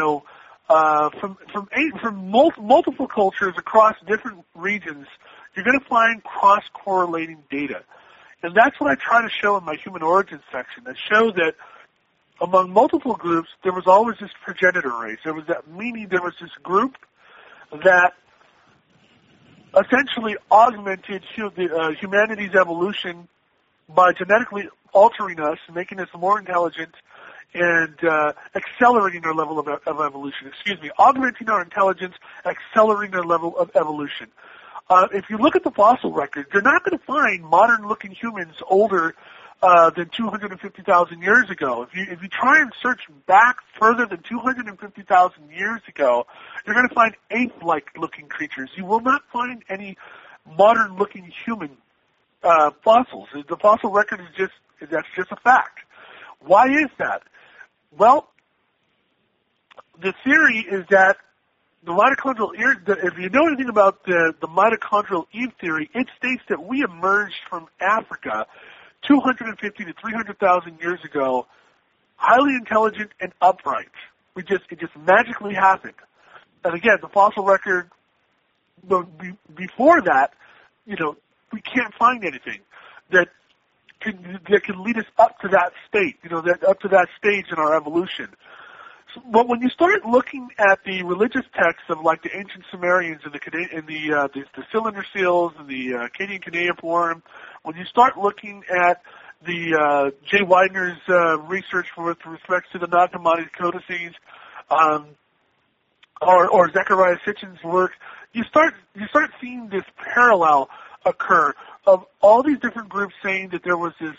from multiple cultures across different regions, you're going to find cross-correlating data. And that's what I try to show in my human origins section. I show that among multiple groups, there was always this progenitor race. There was that, meaning there was this group that essentially augmented humanity's evolution by genetically altering us, making us more intelligent, and accelerating our level of evolution. Augmenting our intelligence, accelerating our level of evolution. If you look at the fossil record, you're not going to find modern-looking humans older than 250,000 years ago. If you try and search back further than 250,000 years ago, you're going to find ape-like looking creatures. You will not find any modern-looking human fossils. The fossil record that's just a fact. Why is that? Well, the theory is that the mitochondrial, if you know anything about the mitochondrial Eve theory, it states that we emerged from Africa 250 to 300,000 years ago, highly intelligent and upright. It just magically happened. And again, the fossil record, before that, we can't find anything that can lead us up to that state, up to that stage in our evolution. But when you start looking at the religious texts of like the ancient Sumerians and the cylinder seals and the Akkadian cuneiform, when you start looking at the Jay Widener's research with respect to the Nag Hammadi codices, or Zechariah Sitchin's work, you start seeing this parallel occur of all these different groups saying that there was this,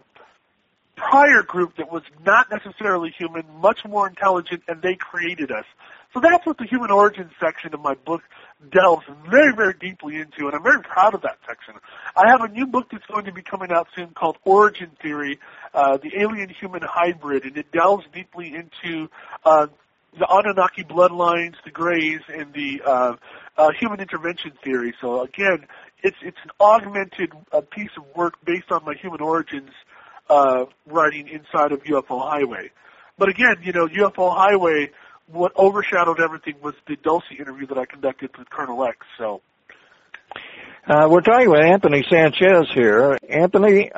prior group that was not necessarily human, much more intelligent, and they created us. So that's what the human origins section of my book delves very, very deeply into, and I'm very proud of that section. I have a new book that's going to be coming out soon called Origin Theory, the Alien-Human Hybrid, and it delves deeply into the Anunnaki bloodlines, the Greys, and the human intervention theory. So again, it's an augmented piece of work based on my human origins writing inside of UFO Highway. But again, UFO Highway, what overshadowed everything was the Dulce interview that I conducted with Colonel X. So we're talking with Anthony Sanchez here. Anthony,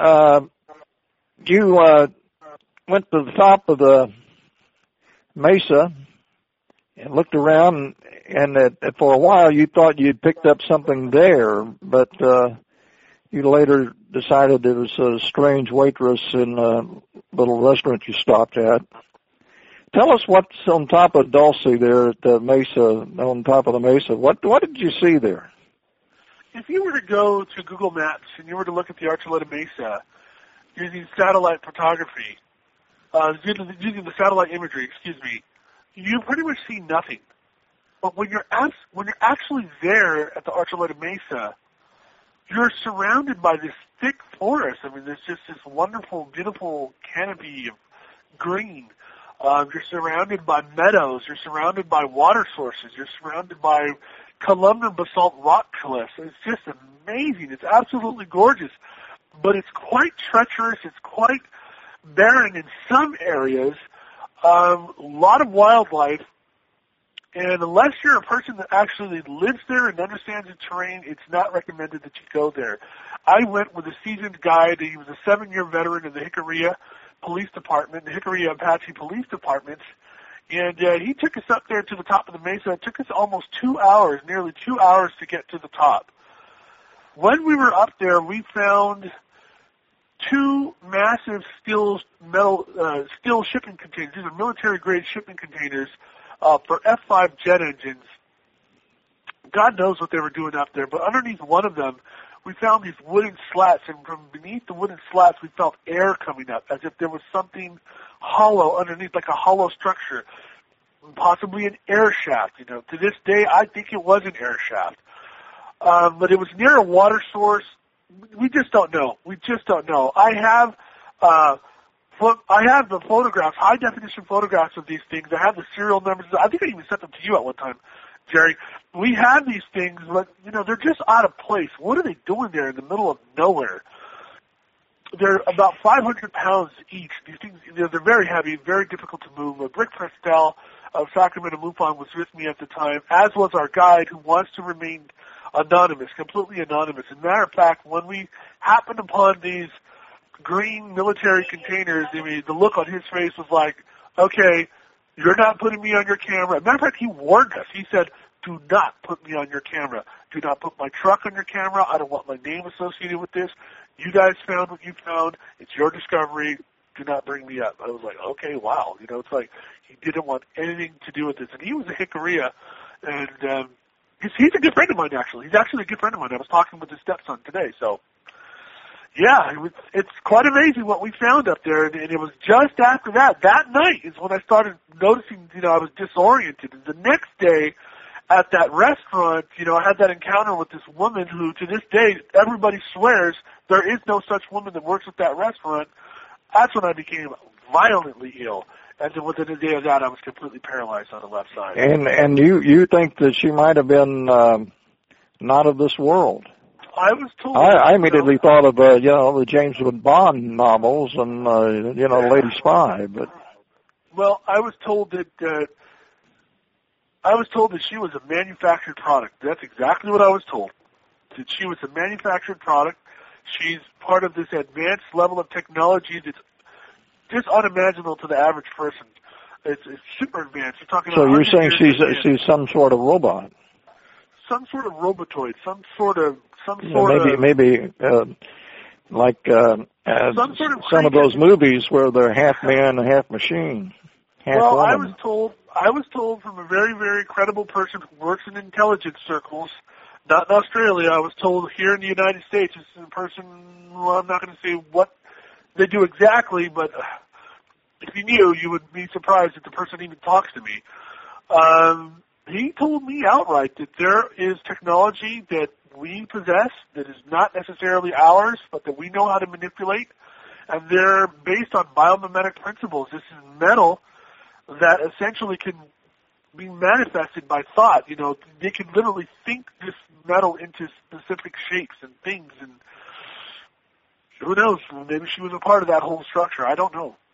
you went to the top of the mesa and looked around, and for a while you thought you'd picked up something there, but you later decided it was a strange waitress in a little restaurant you stopped at. Tell us what's on top of Dulce there at the mesa, on top of the mesa. What did you see there? If you were to go to Google Maps and you were to look at the Archuleta Mesa using satellite photography, using the satellite imagery, you pretty much see nothing. But when you're actually there at the Archuleta Mesa, you're surrounded by this thick forest. I mean, there's just this wonderful, beautiful canopy of green. You're surrounded by meadows. You're surrounded by water sources. You're surrounded by columnar basalt rock cliffs. It's just amazing. It's absolutely gorgeous. But it's quite treacherous. It's quite barren in some areas. A lot of wildlife. And unless you're a person that actually lives there and understands the terrain, it's not recommended that you go there. I went with a seasoned guide. He was a 7-year veteran of the Jicarilla Police Department, the Jicarilla Apache Police Department, and he took us up there to the top of the mesa. It took us almost 2 hours, nearly 2 hours to get to the top. When we were up there, we found 2 massive steel shipping containers. These are military-grade shipping containers for F-5 jet engines. God knows what they were doing up there, but underneath one of them, we found these wooden slats, and from beneath the wooden slats, we felt air coming up, as if there was something hollow underneath, like a hollow structure, possibly an air shaft. To this day, I think it was an air shaft. But it was near a water source. We just don't know. I have the photographs, high-definition photographs of these things. I have the serial numbers. I think I even sent them to you at one time, Jerry. We have these things, but, they're just out of place. What are they doing there in the middle of nowhere? they're about 500 pounds each. These things, they're very heavy, very difficult to move. Rick Prestel of Sacramento MUFON was with me at the time, as was our guide, who wants to remain anonymous, completely anonymous. As a matter of fact, when we happened upon these green military containers, I mean, the look on his face was like, okay, you're not putting me on your camera. As a matter of fact, he warned us. He said, do not put me on your camera. Do not put my truck on your camera. I don't want my name associated with this. You guys found what you found. It's your discovery. Do not bring me up. I was like, okay, wow. You know, it's like he didn't want anything to do with this. And he was a Hickorea, and he's a good friend of mine, actually. He's actually a good friend of mine. I was talking with his stepson today. So, yeah, it's quite amazing what we found up there. And it was just after that night is when I started noticing, you know, I was disoriented. And the next day, at that restaurant, you know, I had that encounter with this woman who, to this day, everybody swears there is no such woman that works at that restaurant. That's when I became violently ill. And then within a day of that, I was completely paralyzed on the left side. And you think that she might have been not of this world? I was told. I immediately thought of the James Bond novels and Lady Spy. But well, I was told that. I was told that she was a manufactured product. That's exactly what I was told. That she was a manufactured product. She's part of this advanced level of technology that's just unimaginable to the average person. It's super advanced. You're talking. So you're saying she's some sort of robot? Some sort of robotoid. Some sort of maybe like some of those movies where they're half man and half machine. Well, woman. I was told from a very, very credible person who works in intelligence circles, not in Australia. I was told here in the United States, this is a person, well, I'm not going to say what they do exactly, but if you knew, you would be surprised that the person even talks to me. He told me outright that there is technology that we possess that is not necessarily ours, but that we know how to manipulate, and they're based on biomimetic principles. This is metal that essentially can be manifested by thought. You know, they can literally think this metal into specific shapes and things, and who knows, maybe she was a part of that whole structure. I don't know.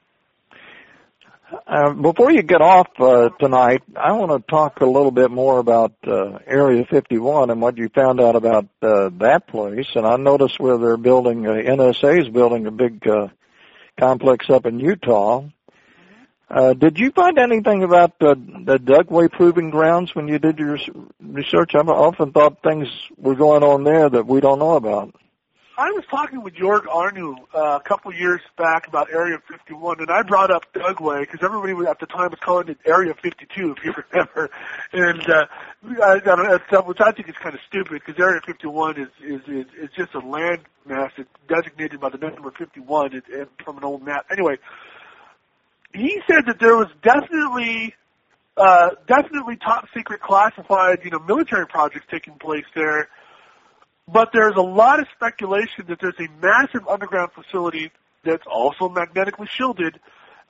Before you get off tonight, I want to talk a little bit more about Area 51 and what you found out about that place. And I noticed where they're building, NSA is building a big complex up in Utah. Did you find anything about the Dugway Proving Grounds when you did your research? I've often thought things were going on there that we don't know about. I was talking with Jorg Arnu a couple years back about Area 51, and I brought up Dugway because everybody at the time was calling it Area 52, if you remember. And which I think is kind of stupid because Area 51 is just a land mass that's designated by the number 51 from an old map. Anyway, he said that there was definitely top secret classified, military projects taking place there. But there's a lot of speculation that there's a massive underground facility that's also magnetically shielded,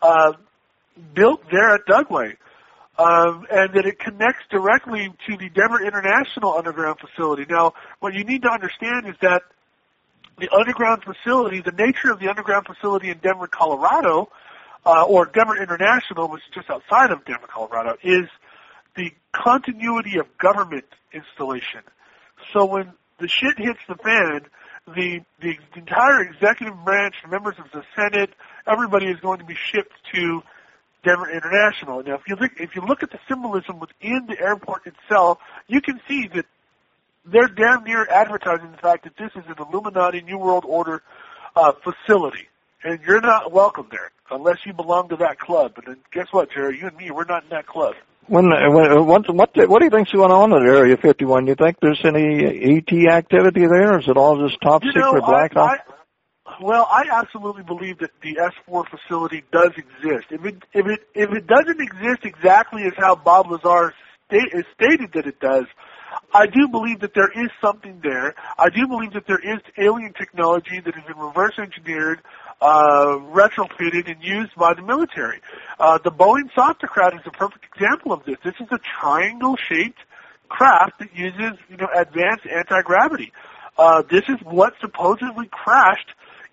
built there at Dugway, and that it connects directly to the Denver International Underground Facility. Now, what you need to understand is that the underground facility, the nature of the underground facility in Denver, Colorado, or Denver International, which is just outside of Denver, Colorado, is the continuity of government installation. So when the shit hits the fan, the entire executive branch, members of the Senate, everybody is going to be shipped to Denver International. Now, if you look at the symbolism within the airport itself, you can see that they're damn near advertising the fact that this is an Illuminati New World Order facility, and you're not welcome there unless you belong to that club. And then guess what, Jerry? You and me, we're not in that club. What do you think's going on at Area 51? Do you think there's any ET activity there, or is it all just top secret black ops? Well, I absolutely believe that the S4 facility does exist. If it doesn't exist exactly as how Bob Lazar stated that it does, I do believe that there is something there. I do believe that there is alien technology that has been reverse engineered, retrofitted, and used by the military. The Boeing Softicrat is a perfect example of this. This is a triangle-shaped craft that uses, advanced anti-gravity. This is what supposedly crashed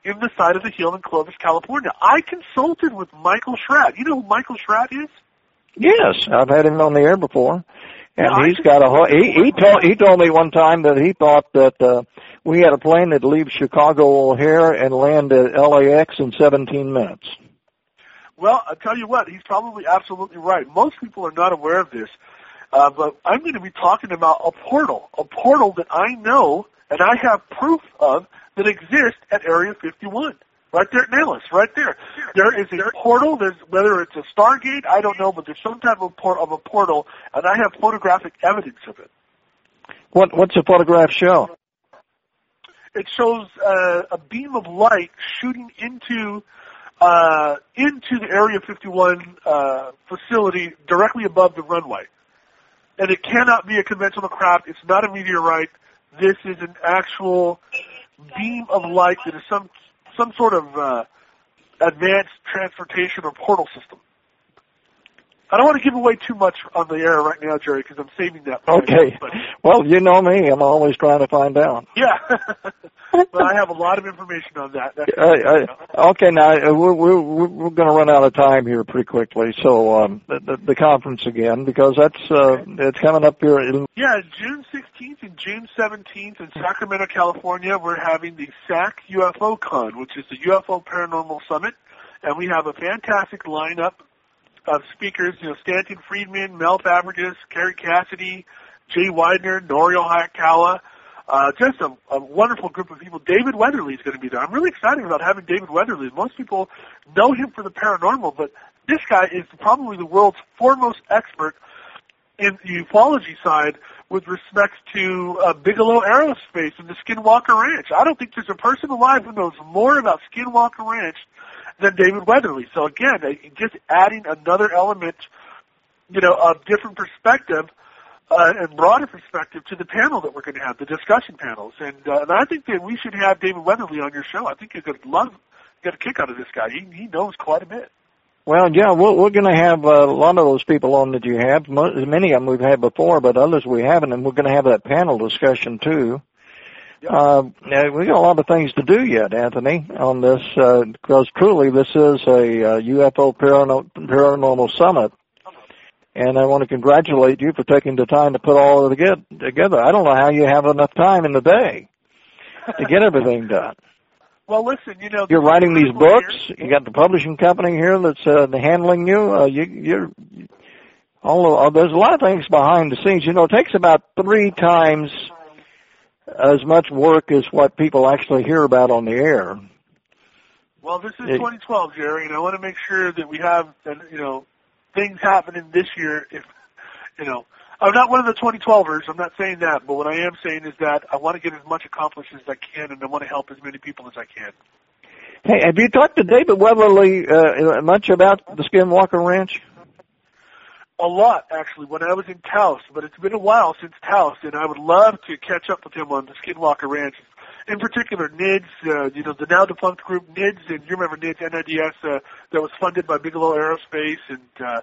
in the side of the hill in Clovis, California. I consulted with Michael Schratt. You know who Michael Schratt is? Yes, I've had him on the air before. And Yeah, he's got a whole, he told me one time that he thought that, we had a plane that leaves Chicago O'Hare and land at LAX in 17 minutes. Well, I'll tell you what, he's probably absolutely right. Most people are not aware of this, but I'm going to be talking about a portal that I know and I have proof of that exists at Area 51. Right there at Nellis, right there. There is a portal. There's, whether it's a Stargate, I don't know, but there's some type of a portal, and I have photographic evidence of it. What's the photograph show? It shows a beam of light shooting into the Area 51 facility directly above the runway. And it cannot be a conventional craft. It's not a meteorite. This is an actual beam of light that is some sort of advanced transportation or portal system. I don't want to give away too much on the air right now, Jerry, because I'm saving that. Okay. Well, you know me. I'm always trying to find out. Yeah. But I have a lot of information on that. Okay, now we're going to run out of time here pretty quickly. So the conference again, because it's coming up here. Yeah, June 16th and June 17th in Sacramento, California, we're having the SAC UFO Con, which is the UFO Paranormal Summit, and we have a fantastic lineup of speakers, Stanton Friedman, Mel Fabregas, Kerry Cassidy, Jay Widener, Norio Hayakawa, just a wonderful group of people. David Weatherly is going to be there. I'm really excited about having David Weatherly. Most people know him for the paranormal, but this guy is probably the world's foremost expert in the ufology side with respect to Bigelow Aerospace and the Skinwalker Ranch. I don't think there's a person alive who knows more about Skinwalker Ranch than David Weatherly. So again, just adding another element, of different perspective and broader perspective to the panel that we're going to have, the discussion panels. And I think that we should have David Weatherly on your show. I think you're going to get a kick out of this guy. He knows quite a bit. Well, yeah, we're going to have a lot of those people on that you have. Many of them we've had before, but others we haven't, and we're going to have that panel discussion too. We got a lot of things to do yet, Anthony, on this, because truly this is a UFO paranormal summit, and I want to congratulate you for taking the time to put all of it together. I don't know how you have enough time in the day to get everything done. Well, listen, you're writing these books. You got the publishing company here that's handling you. There's a lot of things behind the scenes. It takes about 3 times as much work as what people actually hear about on the air. Well, this is 2012, Jerry, and I want to make sure that we have, things happening this year. I'm not one of the 2012ers. I'm not saying that, but what I am saying is that I want to get as much accomplished as I can, and I want to help as many people as I can. Hey, have you talked to David Weatherly much about the Skinwalker Ranch? A lot, actually, when I was in Taos, but it's been a while since Taos, and I would love to catch up with him on the Skinwalker Ranch. In particular, NIDS, the now defunct group NIDS, and you remember NIDS, NIDS, that was funded by Bigelow Aerospace, and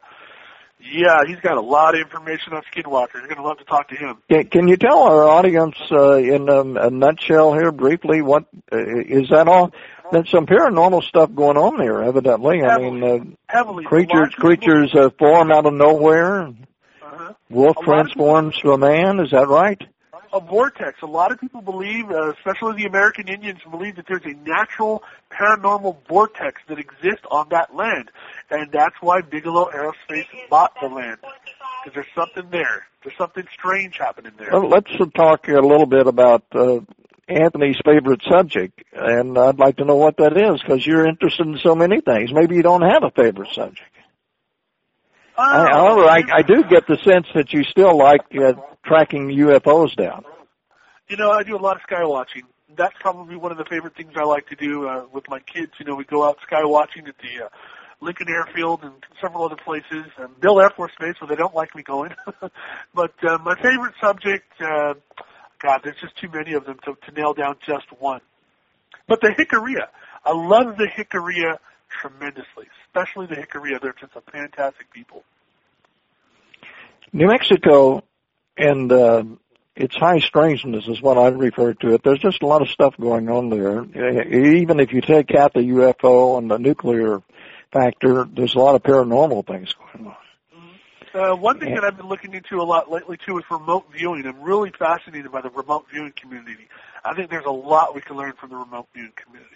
he's got a lot of information on Skinwalker. You're going to love to talk to him. Can you tell our audience in a nutshell here briefly, what is that all? There's some paranormal stuff going on there, evidently. Heavily. Creatures form out of nowhere. Wolf transforms to a man. Is that right? A vortex. A lot of people believe, especially the American Indians, believe that there's a natural paranormal vortex that exists on that land. And that's why Bigelow Aerospace bought the land. Because there's something there. There's something strange happening there. Well, let's talk a little bit about Anthony's favorite subject. And I'd like to know what that is, because you're interested in so many things. Maybe you don't have a favorite subject. I do get the sense that you still like tracking UFOs down. I do a lot of sky watching. That's probably one of the favorite things I like to do with my kids. We go out sky watching at the Lincoln Airfield and several other places, and Bill Air Force Base, where they don't like me going. But my favorite subject, there's just too many of them to nail down just one. But the Jicarilla. I love the Jicarilla tremendously, especially the Jicarilla. They're just a fantastic people. New Mexico and it's high strangeness is what I refer to it. There's just a lot of stuff going on there. Even if you take out the UFO and the nuclear factor, there's a lot of paranormal things going on. One thing that I've been looking into a lot lately, too, is remote viewing. I'm really fascinated by the remote viewing community. I think there's a lot we can learn from the remote viewing community.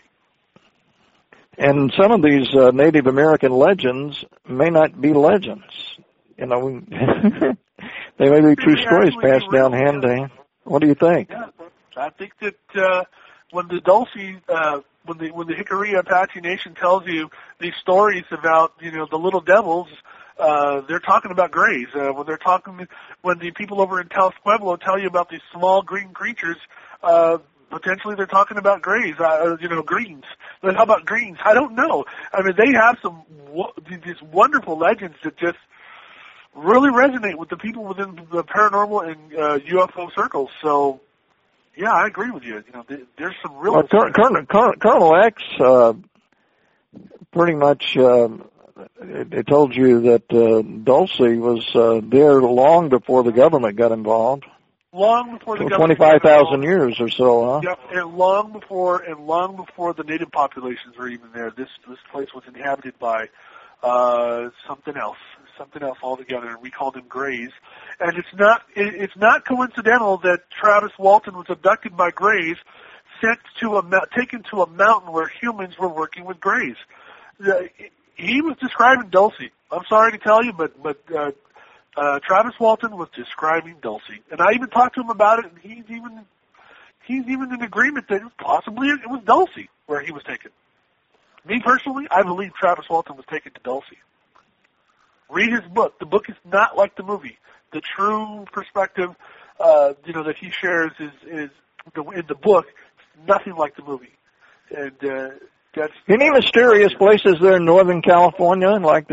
And some of these Native American legends may not be legends. You know, they may be true stories passed down hand to hand. What do you think? Yeah, I think that when the Dulce, when the Hickory Apache Nation tells you these stories about, you know, the little devils, they're talking about grays. When the people over in Taos Pueblo tell you about these small green creatures, potentially they're talking about grays, greens. But how about greens? I don't know. I mean, they have these wonderful legends that just really resonate with the people within the paranormal and UFO circles. So, yeah, I agree with you. You know, there's some real. Well, Colonel X pretty much. It told you that Dulce was there long before the government got involved. Long before the government. 25,000 years or so, huh? Yep, and long before the native populations were even there. This place was inhabited by something else altogether, and we called them Greys. And it's not coincidental that Travis Walton was abducted by Greys, taken to a mountain where humans were working with Greys. He was describing Dulce. I'm sorry to tell you, but Travis Walton was describing Dulce, and I even talked to him about it, and he's even in agreement that possibly it was Dulce where he was taken. Me personally, I believe Travis Walton was taken to Dulce. Read his book. The book is not like the movie. The true perspective, that he shares is in the book, nothing like the movie, and that's any mysterious places there in Northern California, like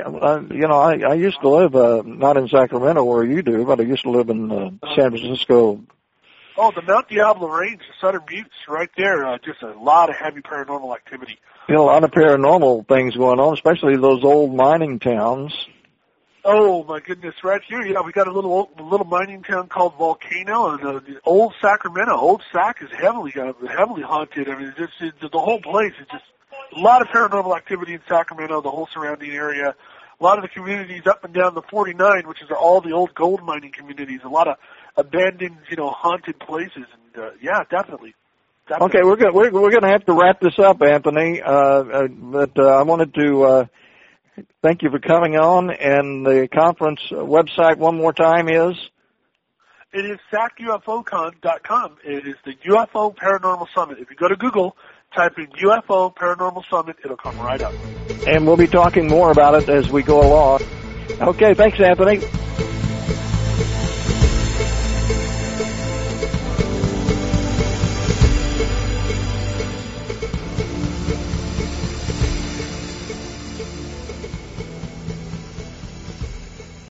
I used to live not in Sacramento where you do, but I used to live in San Francisco. Oh, the Mount Diablo Range, the Southern Buttes, right there. Just a lot of heavy paranormal activity. You know, a lot of paranormal things going on, especially those old mining towns. Oh my goodness! Right here, we got a little mining town called Volcano, and Old Sacramento. Old Sac is heavily haunted. I mean, the whole place is just a lot of paranormal activity in Sacramento, the whole surrounding area. A lot of the communities up and down the 49, which is all the old gold mining communities. A lot of abandoned, haunted places, and yeah, definitely. Okay, we're gonna have to wrap this up, Anthony. But I wanted to. Thank you for coming on, and the conference website one more time is? It is SacUFOCon.com. It is the UFO Paranormal Summit. If you go to Google, type in UFO Paranormal Summit, it'll come right up. And we'll be talking more about it as we go along. Okay, thanks, Anthony.